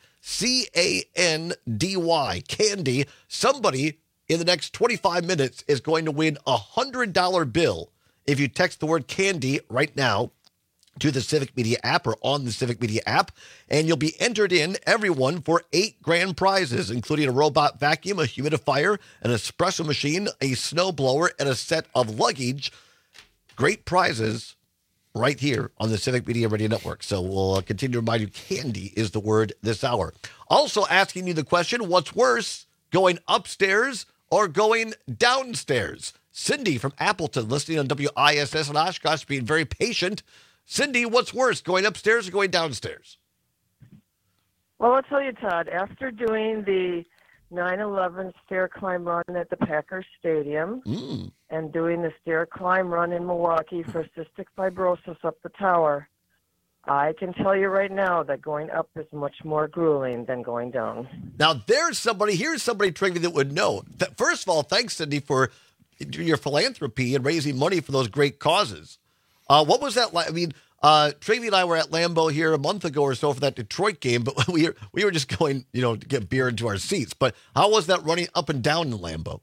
C-A-N-D-Y. Candy. Somebody in the next 25 minutes is going to win a $100 bill if you text the word candy right now to the Civic Media app or on the Civic Media app, and you'll be entered in, everyone, for 8 grand prizes, including a robot vacuum, a humidifier, an espresso machine, a snowblower, and a set of luggage. Great prizes right here on the Civic Media Radio Network. So we'll continue to remind you, candy is the word this hour. Also asking you the question, what's worse, going upstairs or going downstairs? Cindy from Appleton, listening on WISS in Oshkosh, being very patient. Cindy, what's worse, going upstairs or going downstairs? Well, I'll tell you, Todd, after doing the 9/11 stair climb run at the Packers Stadium and doing the stair climb run in Milwaukee for cystic fibrosis up the tower, I can tell you right now that going up is much more grueling than going down. Now, here's somebody, Trigby, that would know. First of all, thanks, Cindy, for your philanthropy and raising money for those great causes. What was that like? I mean, Trigby and I were at Lambeau here a month ago or so for that Detroit game, but we were just going, to get beer into our seats. But how was that running up and down in Lambeau?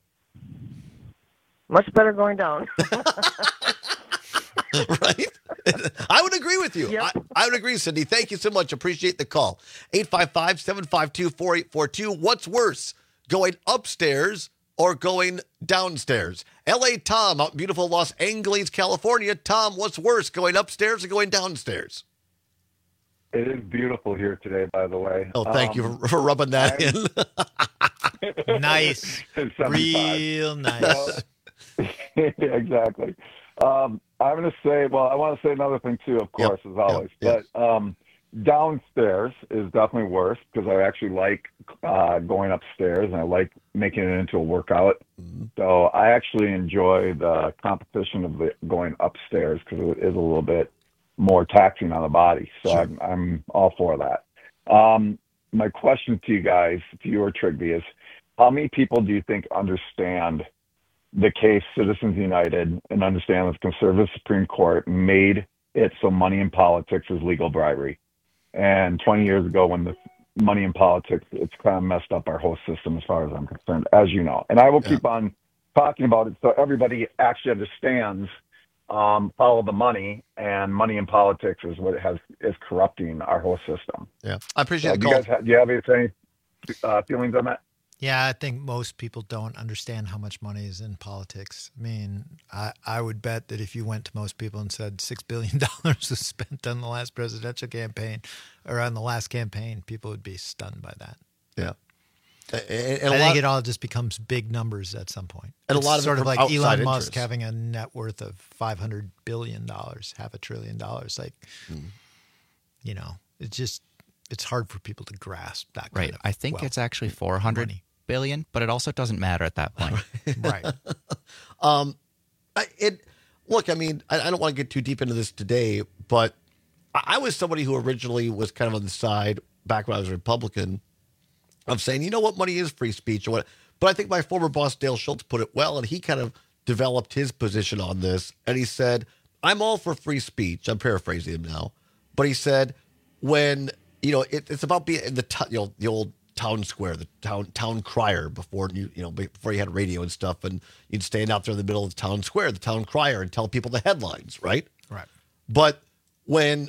Much better going down. Right? I would agree with you. Yep. I would agree, Cindy. Thank you so much. Appreciate the call. 855-752-4842. What's worse, going upstairs or going downstairs? L.A. Tom out in beautiful Los Angeles, California. Tom, what's worse, going upstairs or going downstairs? It is beautiful here today, by the way. Oh, thank you for rubbing that in. Nice. Real nice. Exactly. I'm going to say, I want to say another thing too, of course, as always. But downstairs is definitely worse because I actually like going upstairs and I like making it into a workout. So I actually enjoy the competition of going upstairs because it is a little bit more taxing on the body. So sure. I'm all for that. My question to you guys, to you or Trigby, is how many people do you think understand the case Citizens United and understand that the conservative Supreme Court made it so money in politics is legal bribery? And 20 years ago, when the money in politics, it's kind of messed up our whole system as far as I'm concerned, as you know. And I will keep on talking about it so everybody actually understands follow the money, and money in politics is what is corrupting our whole system. Yeah, I appreciate the call. Do you have any feelings on that? Yeah, I think most people don't understand how much money is in politics. I mean, I would bet that if you went to most people and said $6 billion was spent on the last presidential campaign or on the last campaign, people would be stunned by that. Yeah. And I think it all just becomes big numbers at some point. And it's a lot of sort of like Elon Musk interest. having a net worth of $500 billion, $500 billion. Like, it's hard for people to grasp that kind of I think it's actually 400 billion, but it also doesn't matter at that point. Right. Look, I mean, I don't want to get too deep into this today, but I was somebody who originally was kind of on the side back when I was a Republican of saying, you know what, money is free speech or what. But I think my former boss, Dale Schultz, put it well, and he kind of developed his position on this. And he said, I'm all for free speech. I'm paraphrasing him now. But he said when, it's about being in the old town square, the town crier before you had radio and stuff, and you'd stand out there in the middle of the town square, the town crier, and tell people the headlines, right? Right. But when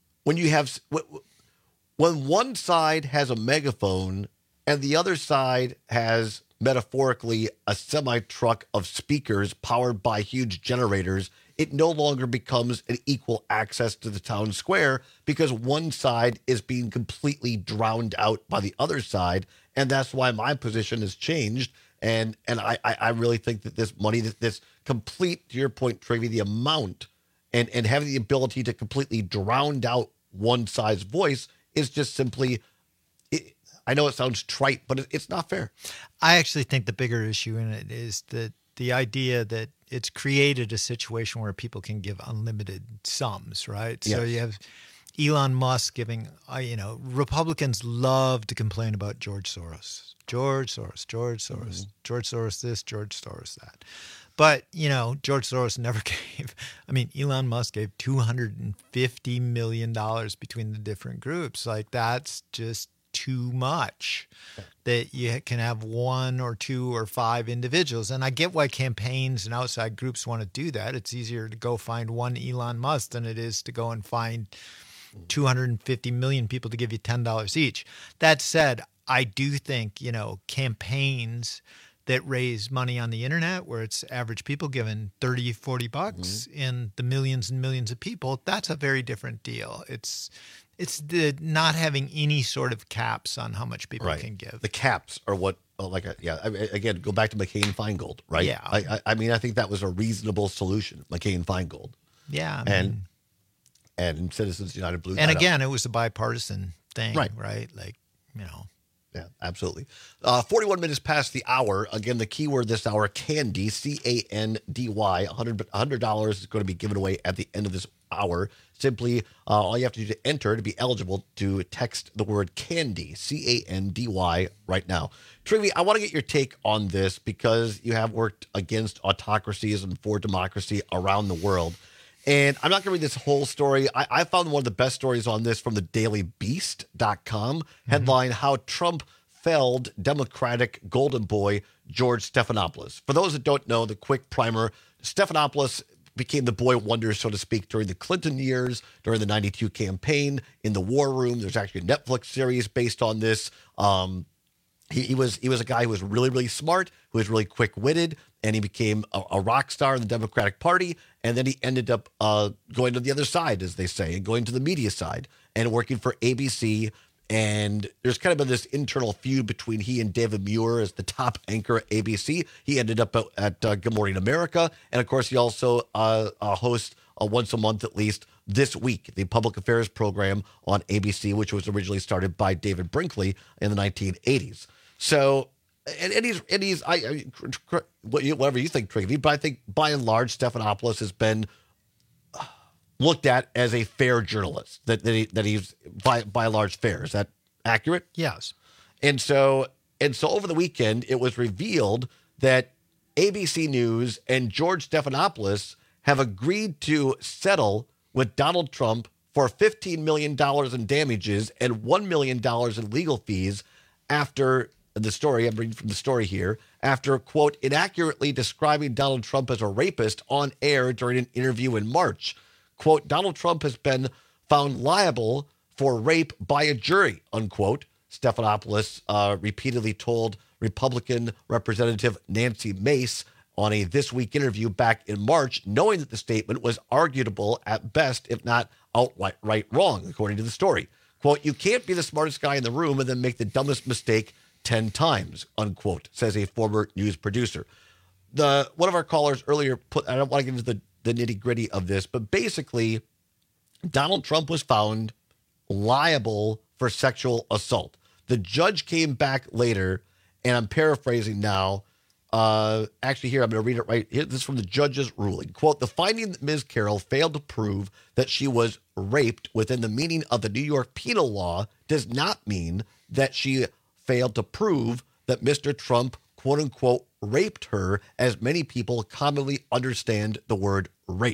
one side has a megaphone and the other side has metaphorically a semi-truck of speakers powered by huge generators, it no longer becomes an equal access to the town square because one side is being completely drowned out by the other side. And that's why my position has changed. And I really think that this money, this complete, to your point, Travie, the amount and having the ability to completely drown out one side's voice is just simply, I know it sounds trite, but it's not fair. I actually think the bigger issue in it is that the idea that it's created a situation where people can give unlimited sums, right? Yes. So you have Elon Musk giving, Republicans love to complain about George Soros. George Soros this, George Soros that. But, George Soros never gave, Elon Musk gave $250 million between the different groups. Like, that's just too much that you can have one or two or five individuals. And I get why campaigns and outside groups want to do that. It's easier to go find one Elon Musk than it is to go and find 250 million people to give you $10 each. That said, I do think, campaigns that raise money on the internet where it's average people giving 30, 40 bucks in the millions and millions of people, that's a very different deal. It's the not having any sort of caps on how much people can give. The caps are what, again, go back to McCain-Feingold, right? Yeah. I think that was a reasonable solution, McCain-Feingold. Yeah. And Citizens United blew that And again, up. it was a bipartisan thing, right? Like, Yeah, absolutely. 41 minutes past the hour. Again, the keyword this hour, Candy, Candy. $100 is going to be given away at the end of this hour. Simply, all you have to do to enter to be eligible to text the word Candy, Candy, right now. Travie, I want to get your take on this because you have worked against autocracies and for democracy around the world. And I'm not going to read this whole story. I found one of the best stories on this from the dailybeast.com. Headline, How Trump Felled Democratic Golden Boy George Stephanopoulos. For those that don't know, the quick primer, Stephanopoulos became the boy wonder, so to speak, during the Clinton years, during the 92 campaign, in the war room. There's actually a Netflix series based on this. He was a guy who was really, really smart, who was really quick-witted, and he became a rock star in the Democratic Party. And then he ended up going to the other side, as they say, and going to the media side and working for ABC. And there's kind of been this internal feud between he and David Muir as the top anchor at ABC. He ended up at Good Morning America. And, of course, he also hosts once a month at least This Week, the public affairs program on ABC, which was originally started by David Brinkley in the 1980s. So, whatever you think, Travie, but I think by and large, Stephanopoulos has been looked at as a fair journalist, that he's by and large fair. Is that accurate? Yes. And so over the weekend, it was revealed that ABC News and George Stephanopoulos have agreed to settle with Donald Trump for $15 million in damages and $1 million in legal fees after the story, I'm reading from the story here, after, quote, inaccurately describing Donald Trump as a rapist on air during an interview in March. Quote, Donald Trump has been found liable for rape by a jury, unquote. Stephanopoulos repeatedly told Republican Representative Nancy Mace on a This Week interview back in March, knowing that the statement was arguable at best, if not outright wrong, according to the story. Quote, you can't be the smartest guy in the room and then make the dumbest mistake 10 times, unquote, says a former news producer. One of our callers earlier I don't want to get into the nitty gritty of this, but basically Donald Trump was found liable for sexual assault. The judge came back later, and I'm paraphrasing now. Actually, here, I'm going to read it right here. This is from the judge's ruling. Quote, the finding that Ms. Carroll failed to prove that she was raped within the meaning of the New York penal law does not mean that she failed to prove that Mr. Trump, quote unquote, raped her, as many people commonly understand the word rape.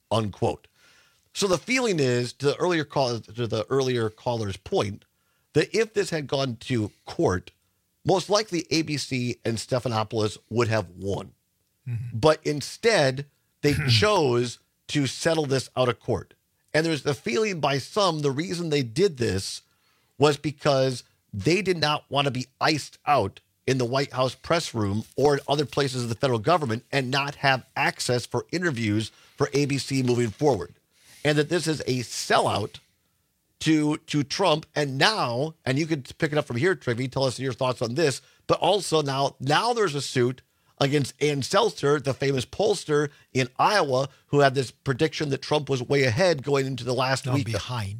unquote. So the feeling is, to the earlier caller's point, that if this had gone to court, most likely ABC and Stephanopoulos would have won. But instead, they chose to settle this out of court. And there's the feeling by some, the reason they did this was because they did not want to be iced out in the White House press room or in other places of the federal government and not have access for interviews for ABC moving forward. And that this is a sellout to Trump. And now, and you could pick it up from here, Trivy, tell us your thoughts on this, but also now there's a suit against Ann Seltzer, the famous pollster in Iowa, who had this prediction that Trump was way ahead going into the last week. Behind,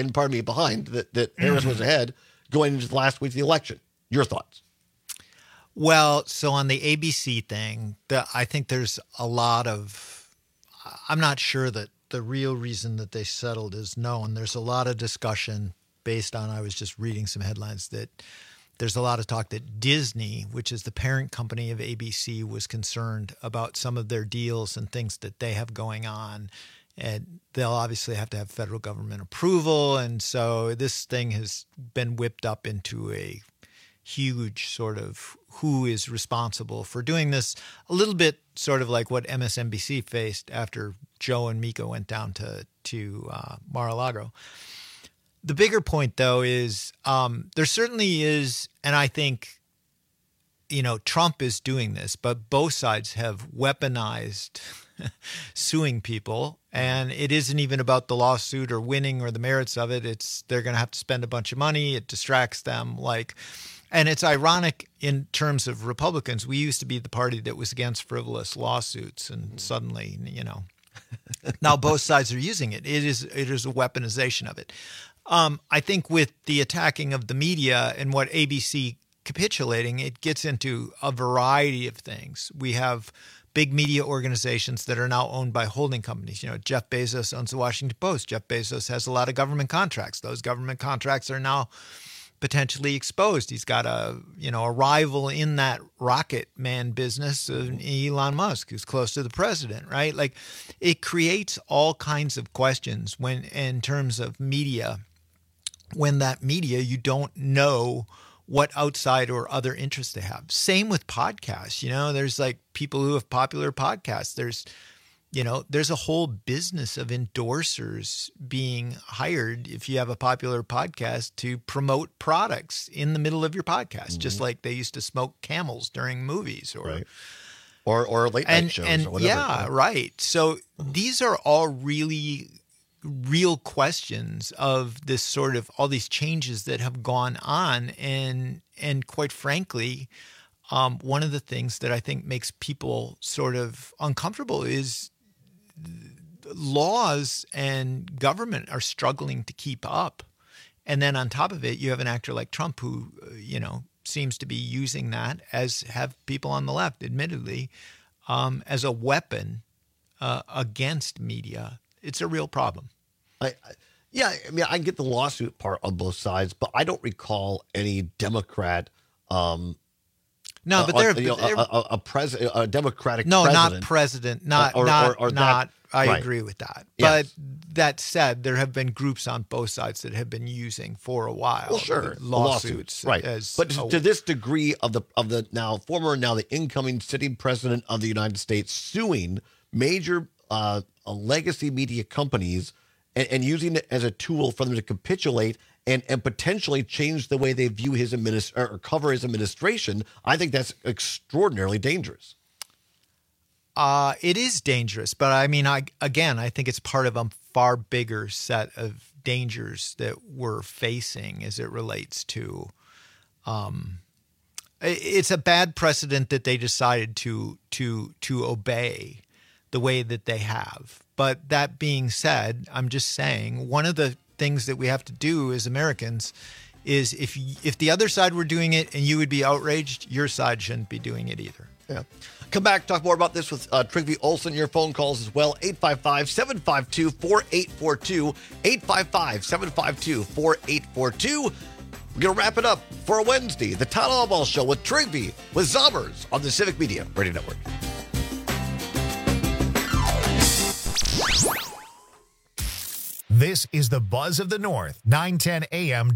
that Harris was ahead going into the last week of the election. Your thoughts? Well, so on the ABC thing, I think there's a lot of, I'm not sure that the real reason that they settled is known. There's a lot of discussion based on, I was just reading some headlines that there's a lot of talk that Disney, which is the parent company of ABC, was concerned about some of their deals and things that they have going on. And they'll obviously have to have federal government approval. And so this thing has been whipped up into a huge sort of who is responsible for doing this, a little bit sort of like what MSNBC faced after Joe and Mika went down to Mar-a-Lago. The bigger point, though, is there certainly is, and I think, Trump is doing this, but both sides have weaponized suing people, and it isn't even about the lawsuit or winning or the merits of it. They're going to have to spend a bunch of money. It distracts them. And it's ironic in terms of Republicans. We used to be the party that was against frivolous lawsuits, and suddenly, now both sides are using it. It is a weaponization of it. I think with the attacking of the media and what ABC capitulating, it gets into a variety of things. We have big media organizations that are now owned by holding companies. Jeff Bezos owns the Washington Post. Jeff Bezos has a lot of government contracts. Those government contracts are now potentially exposed. He's got a rival in that rocket man business, Elon Musk, who's close to the president, right? It creates all kinds of questions when, in terms of media, when that media, you don't know what outside or other interests they have. Same with podcasts. There's people who have popular podcasts. There's a whole business of endorsers being hired if you have a popular podcast to promote products in the middle of your podcast, just like they used to smoke Camels during movies or late night shows or whatever. Yeah, right. So these are all really real questions of this sort of all these changes that have gone on. And quite frankly, one of the things that I think makes people sort of uncomfortable is laws and government are struggling to keep up. And then on top of it, you have an actor like Trump who, seems to be using that, as have people on the left, admittedly, as a weapon against media. It's a real problem. I get the lawsuit part on both sides, but I don't recall any Democrat. No, but they're a president, a Democratic. No, president. not president. I agree with that. Yes. But that said, there have been groups on both sides that have been using for a while. Well, sure, lawsuits, right? But to this degree of the now incoming sitting president of the United States suing major legacy media companies and using it as a tool for them to capitulate and potentially change the way they view his or cover his administration, I think that's extraordinarily dangerous. It is dangerous, but I think it's part of a far bigger set of dangers that we're facing as it relates to. It's a bad precedent that they decided to obey the way that they have. But that being said, I'm just saying one of the things that we have to do as Americans is if the other side were doing it and you would be outraged, your side shouldn't be doing it either. Yeah. Come back, talk more about this with Trygve Olsen. Your phone calls as well, 855-752-4842, 855-752-4842. We're going to wrap it up for a Wednesday, the Todd Albaugh Show with Trygve, with Zommers on the Civic Media Radio Network. This is the Buzz of the North, 910 AM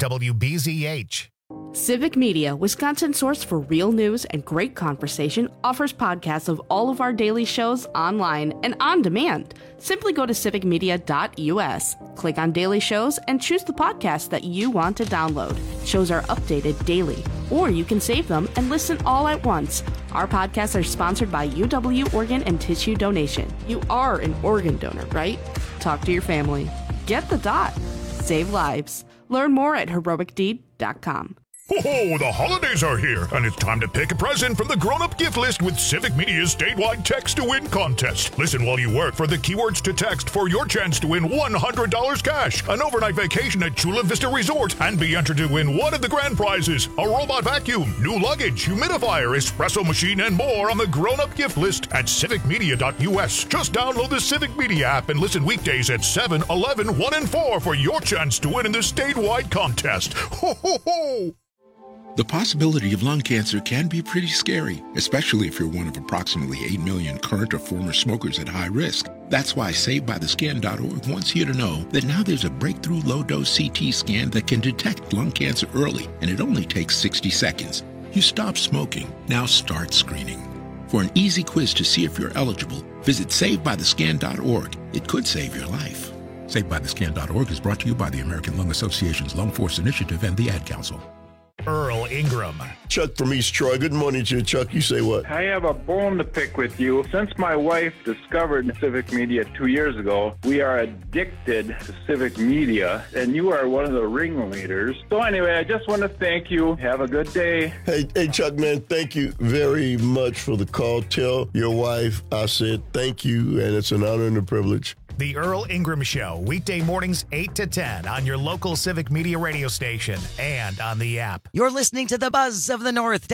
WBZH. Civic Media, Wisconsin's source for real news and great conversation, offers podcasts of all of our daily shows online and on demand. Simply go to civicmedia.us, click on daily shows, and choose the podcast that you want to download. Shows are updated daily, or you can save them and listen all at once. Our podcasts are sponsored by UW Organ and Tissue Donation. You are an organ donor, right? Talk to your family. Get the dot. Save lives. Learn more at heroicdeed.com. Ho-ho, the holidays are here, and it's time to pick a present from the grown-up gift list with Civic Media's statewide text-to-win contest. Listen while you work for the keywords to text for your chance to win $100 cash, an overnight vacation at Chula Vista Resort, and be entered to win one of the grand prizes, a robot vacuum, new luggage, humidifier, espresso machine, and more on the grown-up gift list at civicmedia.us. Just download the Civic Media app and listen weekdays at 7, 11, 1, and 4 for your chance to win in the statewide contest. Ho, ho, ho! The possibility of lung cancer can be pretty scary, especially if you're one of approximately 8 million current or former smokers at high risk. That's why SaveByTheScan.org wants you to know that now there's a breakthrough low-dose CT scan that can detect lung cancer early, and it only takes 60 seconds. You stop smoking, now start screening. For an easy quiz to see if you're eligible, visit SaveByTheScan.org. It could save your life. SaveByTheScan.org is brought to you by the American Lung Association's Lung Force Initiative and the Ad Council. Earl Ingram. Chuck from East Troy. Good morning to you, Chuck. You say what? I have a bone to pick with you. Since my wife discovered Civic Media 2 years ago, we are addicted to Civic Media, and you are one of the ringleaders. So anyway, I just want to thank you. Have a good day. Hey, Chuck, man, thank you very much for the call. Tell your wife I said thank you, and it's an honor and a privilege. The Earl Ingram Show, weekday mornings 8 to 10 on your local Civic Media radio station and on the app. You're listening to the Buzz of the North,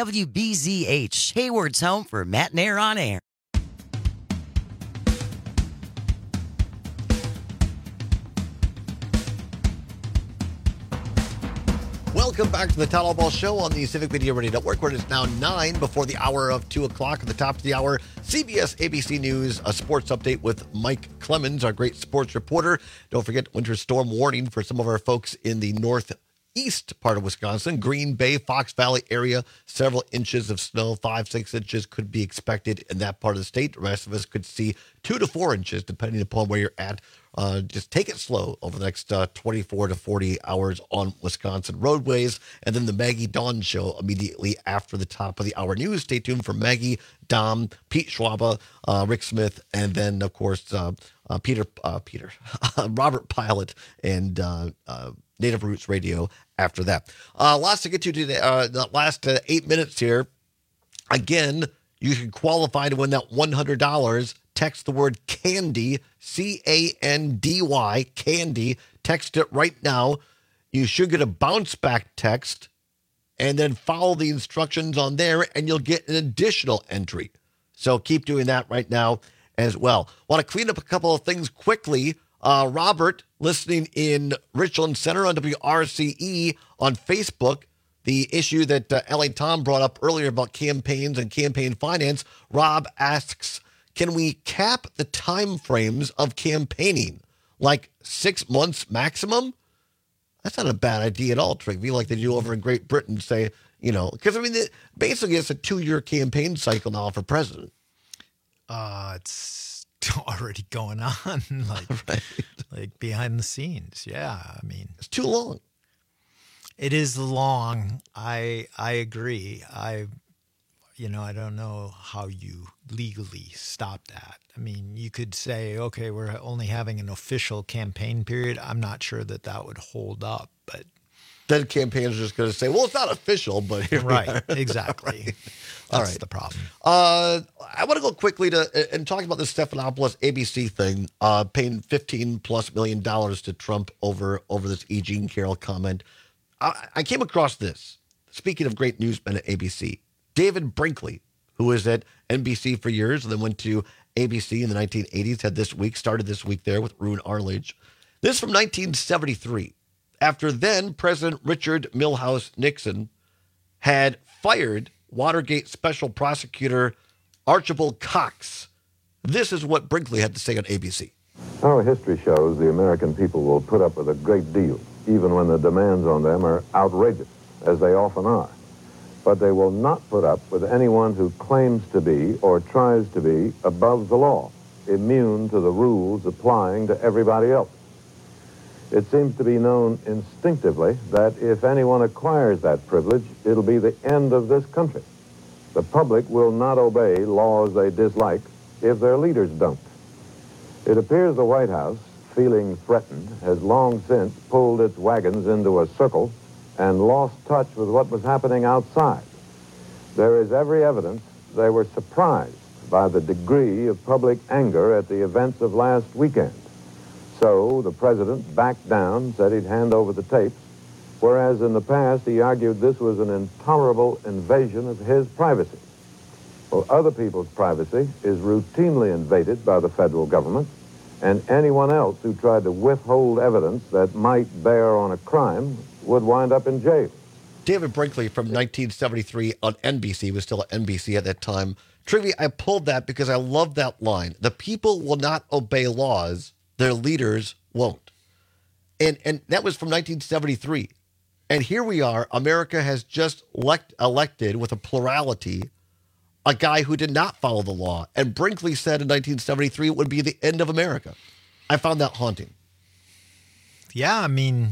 WBZH, Hayward's home for Matt and Air on Air. Welcome back to the Todd Ball Show on the Civic Media Radio Network, where it is now 9 before the hour of 2 o'clock. At the top of the hour, CBS ABC News, a sports update with Mike Clemens, our great sports reporter. Don't forget winter storm warning for some of our folks in the northeast part of Wisconsin. Green Bay, Fox Valley area, several inches of snow, 5-6 inches could be expected in that part of the state. The rest of us could see 2 to 4 inches, depending upon where you're at. Just take it slow over the next 24 to 40 hours on Wisconsin roadways. And then the Maggie Dawn Show immediately after the top of the hour news. Stay tuned for Maggie, Dom, Pete Schwaba, Rick Smith, and then, of course, Robert Pilot and Native Roots Radio after that. Lots to get to today. The last 8 minutes here. Again, you can qualify to win that $100. Text the word CANDY, CANDY, CANDY. Text it right now. You should get a bounce back text and then follow the instructions on there and you'll get an additional entry. So keep doing that right now as well. Want to clean up a couple of things quickly. Robert, listening in Richland Center on WRCE on Facebook, the issue that L.A. Tom brought up earlier about campaigns and campaign finance. Rob asks, can we cap the time frames of campaigning, like 6 months maximum? That's not a bad idea at all, Trigby, like they do over in Great Britain, say, because, basically it's a 2-year campaign cycle now for president. It's already going on, like behind the scenes. Yeah, it's too long. It is long. I agree. I don't know how you legally stop that. You could say, okay, we're only having an official campaign period. I'm not sure that would hold up, but then campaigns are just going to say, well, it's not official, but here we are. Exactly. Right. That's the problem. I want to go quickly and talk about this Stephanopoulos ABC thing, paying $15+ million to Trump over this E. Jean Carroll comment. I came across this. Speaking of great newsmen at ABC, David Brinkley, who was at NBC for years and then went to ABC in the 1980s, started this week there with Roone Arledge. This from 1973, after then President Richard Milhous Nixon had fired Watergate Special Prosecutor Archibald Cox. This is what Brinkley had to say on ABC. Our history shows the American people will put up with a great deal, even when the demands on them are outrageous, as they often are. But they will not put up with anyone who claims to be or tries to be above the law, immune to the rules applying to everybody else. It seems to be known instinctively that if anyone acquires that privilege, it'll be the end of this country. The public will not obey laws they dislike if their leaders don't. It appears the White House, feeling threatened, has long since pulled its wagons into a circle and lost touch with what was happening outside. There is every evidence they were surprised by the degree of public anger at the events of last weekend. So the president backed down, said he'd hand over the tapes, whereas in the past he argued this was an intolerable invasion of his privacy. Well, other people's privacy is routinely invaded by the federal government, and anyone else who tried to withhold evidence that might bear on a crime would wind up in jail. David Brinkley from 1973 on NBC, was still at NBC at that time. Trivia, I pulled that because I love that line. The people will not obey laws, their leaders won't. And that was from 1973. And here we are, America has just elected with a plurality a guy who did not follow the law. And Brinkley said in 1973 it would be the end of America. I found that haunting. Yeah, I mean,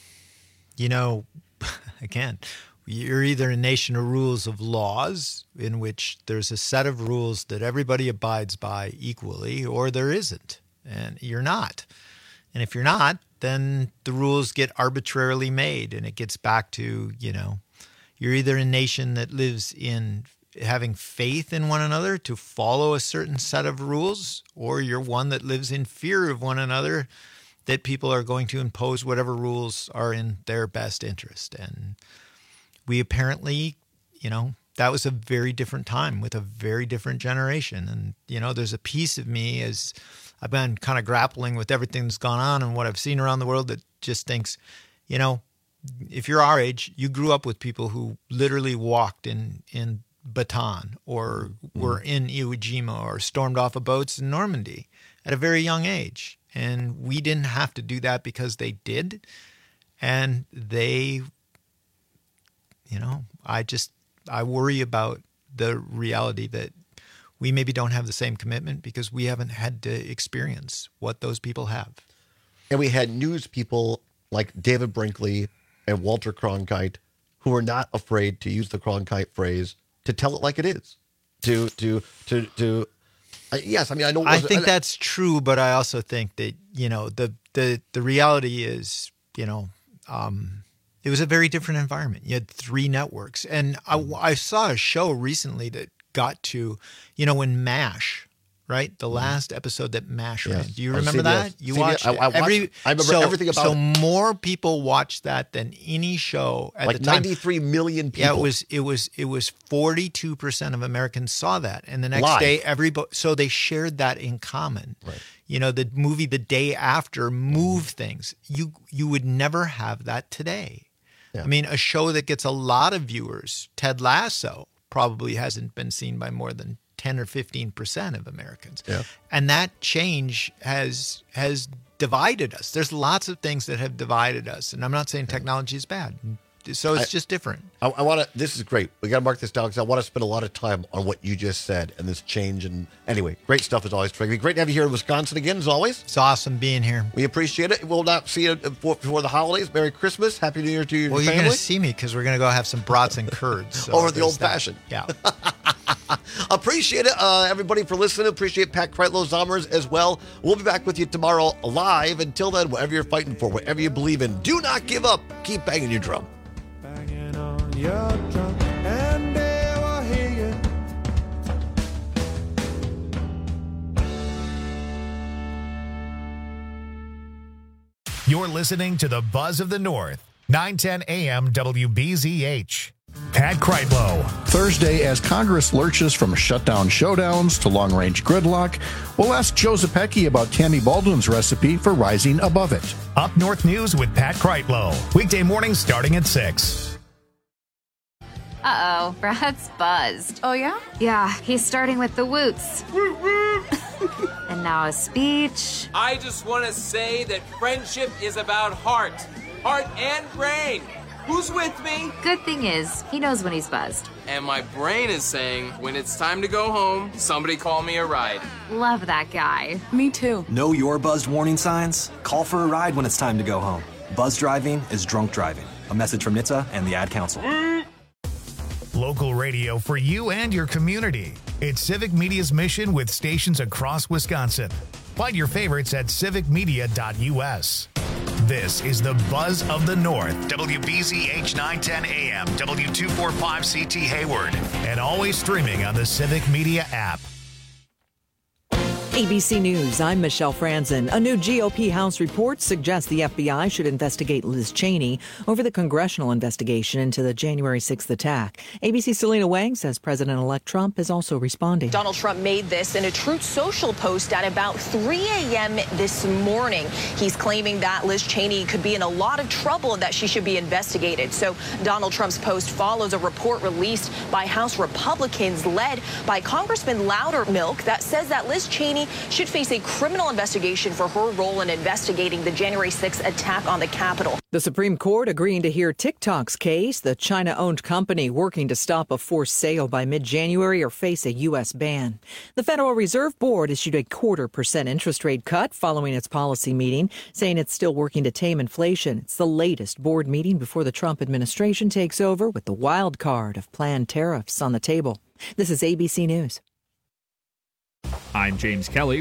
you know, again, you're either a nation of rules of laws in which there's a set of rules that everybody abides by equally, or there isn't, and you're not. And if you're not, then the rules get arbitrarily made, and it gets back to, you know, you're either a nation that lives in having faith in one another to follow a certain set of rules, or you're one that lives in fear of one another, that people are going to impose whatever rules are in their best interest. And we apparently, you know, that was a very different time with a very different generation. And, you know, there's a piece of me as I've been kind of grappling with everything that's gone on and what I've seen around the world that just thinks, you know, if you're our age, you grew up with people who literally walked in Bataan or were in Iwo Jima or stormed off of boats in Normandy at a very young age. And we didn't have to do that because they did. And they, you know, I worry about the reality that we maybe don't have the same commitment because we haven't had to experience what those people have. And we had news people like David Brinkley and Walter Cronkite who were not afraid to use the Cronkite phrase to tell it like it is. Yes, I mean, I think that's true, but I also think that, you know, the reality is, you know, it was a very different environment. You had 3 networks. And I saw a show recently that got to, you know, when MASH, right? The last episode that MASH ran. Do you remember that? You watched it. I remember everything about it. So more people watched that than any show at like the time. 93 million people. Yeah, it was 42% of Americans saw that. And the next day, so they shared that in common. Right. You know, the movie the day after moved things. You would never have that today. Yeah. I mean, a show that gets a lot of viewers, Ted Lasso, probably hasn't been seen by more than 10 or 15% of Americans. Yeah. And that change has divided us. There's lots of things that have divided us. And I'm not saying technology is bad. So it's just different. I want to, this is great. We got to mark this down because I want to spend a lot of time on what you just said and this change. And anyway, great stuff as always. Great to have you here in Wisconsin again, as always. It's awesome being here. We appreciate it. We'll not see you before the holidays. Merry Christmas. Happy New Year to your family. Well, you're going to see me because we're going to go have some brats and curds. So over the old fashioned. Yeah. Appreciate it, everybody, for listening. Appreciate Pat Kreitlow Zommers as well. We'll be back with you tomorrow live. Until then, whatever you're fighting for, whatever you believe in, do not give up. Keep banging your drum. Your drum, and they will hear you. You're listening to the Buzz of the North, 910 AM WBZH. Pat Kreitlow. Thursday, as Congress lurches from shutdown showdowns to long-range gridlock, we'll ask Joe Zepecki about Tammy Baldwin's recipe for rising above it. Up North News with Pat Kreitlow. Weekday mornings starting at 6. Uh-oh, Brad's buzzed. Oh, yeah? Yeah, he's starting with the woots. And now a speech. I just want to say that friendship is about heart and brain. Who's with me? Good thing is, he knows when he's buzzed. And my brain is saying, when it's time to go home, somebody call me a ride. Love that guy. Me too. Know your buzzed warning signs? Call for a ride when it's time to go home. Buzz driving is drunk driving. A message from NHTSA and the Ad Council. Local radio for you and your community. It's Civic Media's mission with stations across Wisconsin. Find your favorites at civicmedia.us. This is the Buzz of the North, WBZH 910 AM, W245CT Hayward, and always streaming on the Civic Media app. ABC News, I'm Michelle Franzen. A new GOP House report suggests the FBI should investigate Liz Cheney over the congressional investigation into the January 6th attack. ABC's Selena Wang says President-elect Trump is also responding. Donald Trump made this in a Truth Social post at about 3 a.m. this morning. He's claiming that Liz Cheney could be in a lot of trouble and that she should be investigated. So Donald Trump's post follows a report released by House Republicans led by Congressman Loudermilk that says that Liz Cheney should face a criminal investigation for her role in investigating the January 6th attack on the Capitol. The Supreme Court agreeing to hear TikTok's case. The China-owned company working to stop a forced sale by mid-January or face a U.S. ban. The Federal Reserve Board issued a 0.25% interest rate cut following its policy meeting, saying it's still working to tame inflation. It's the latest board meeting before the Trump administration takes over with the wild card of planned tariffs on the table. This is ABC News. I'm James Kelly.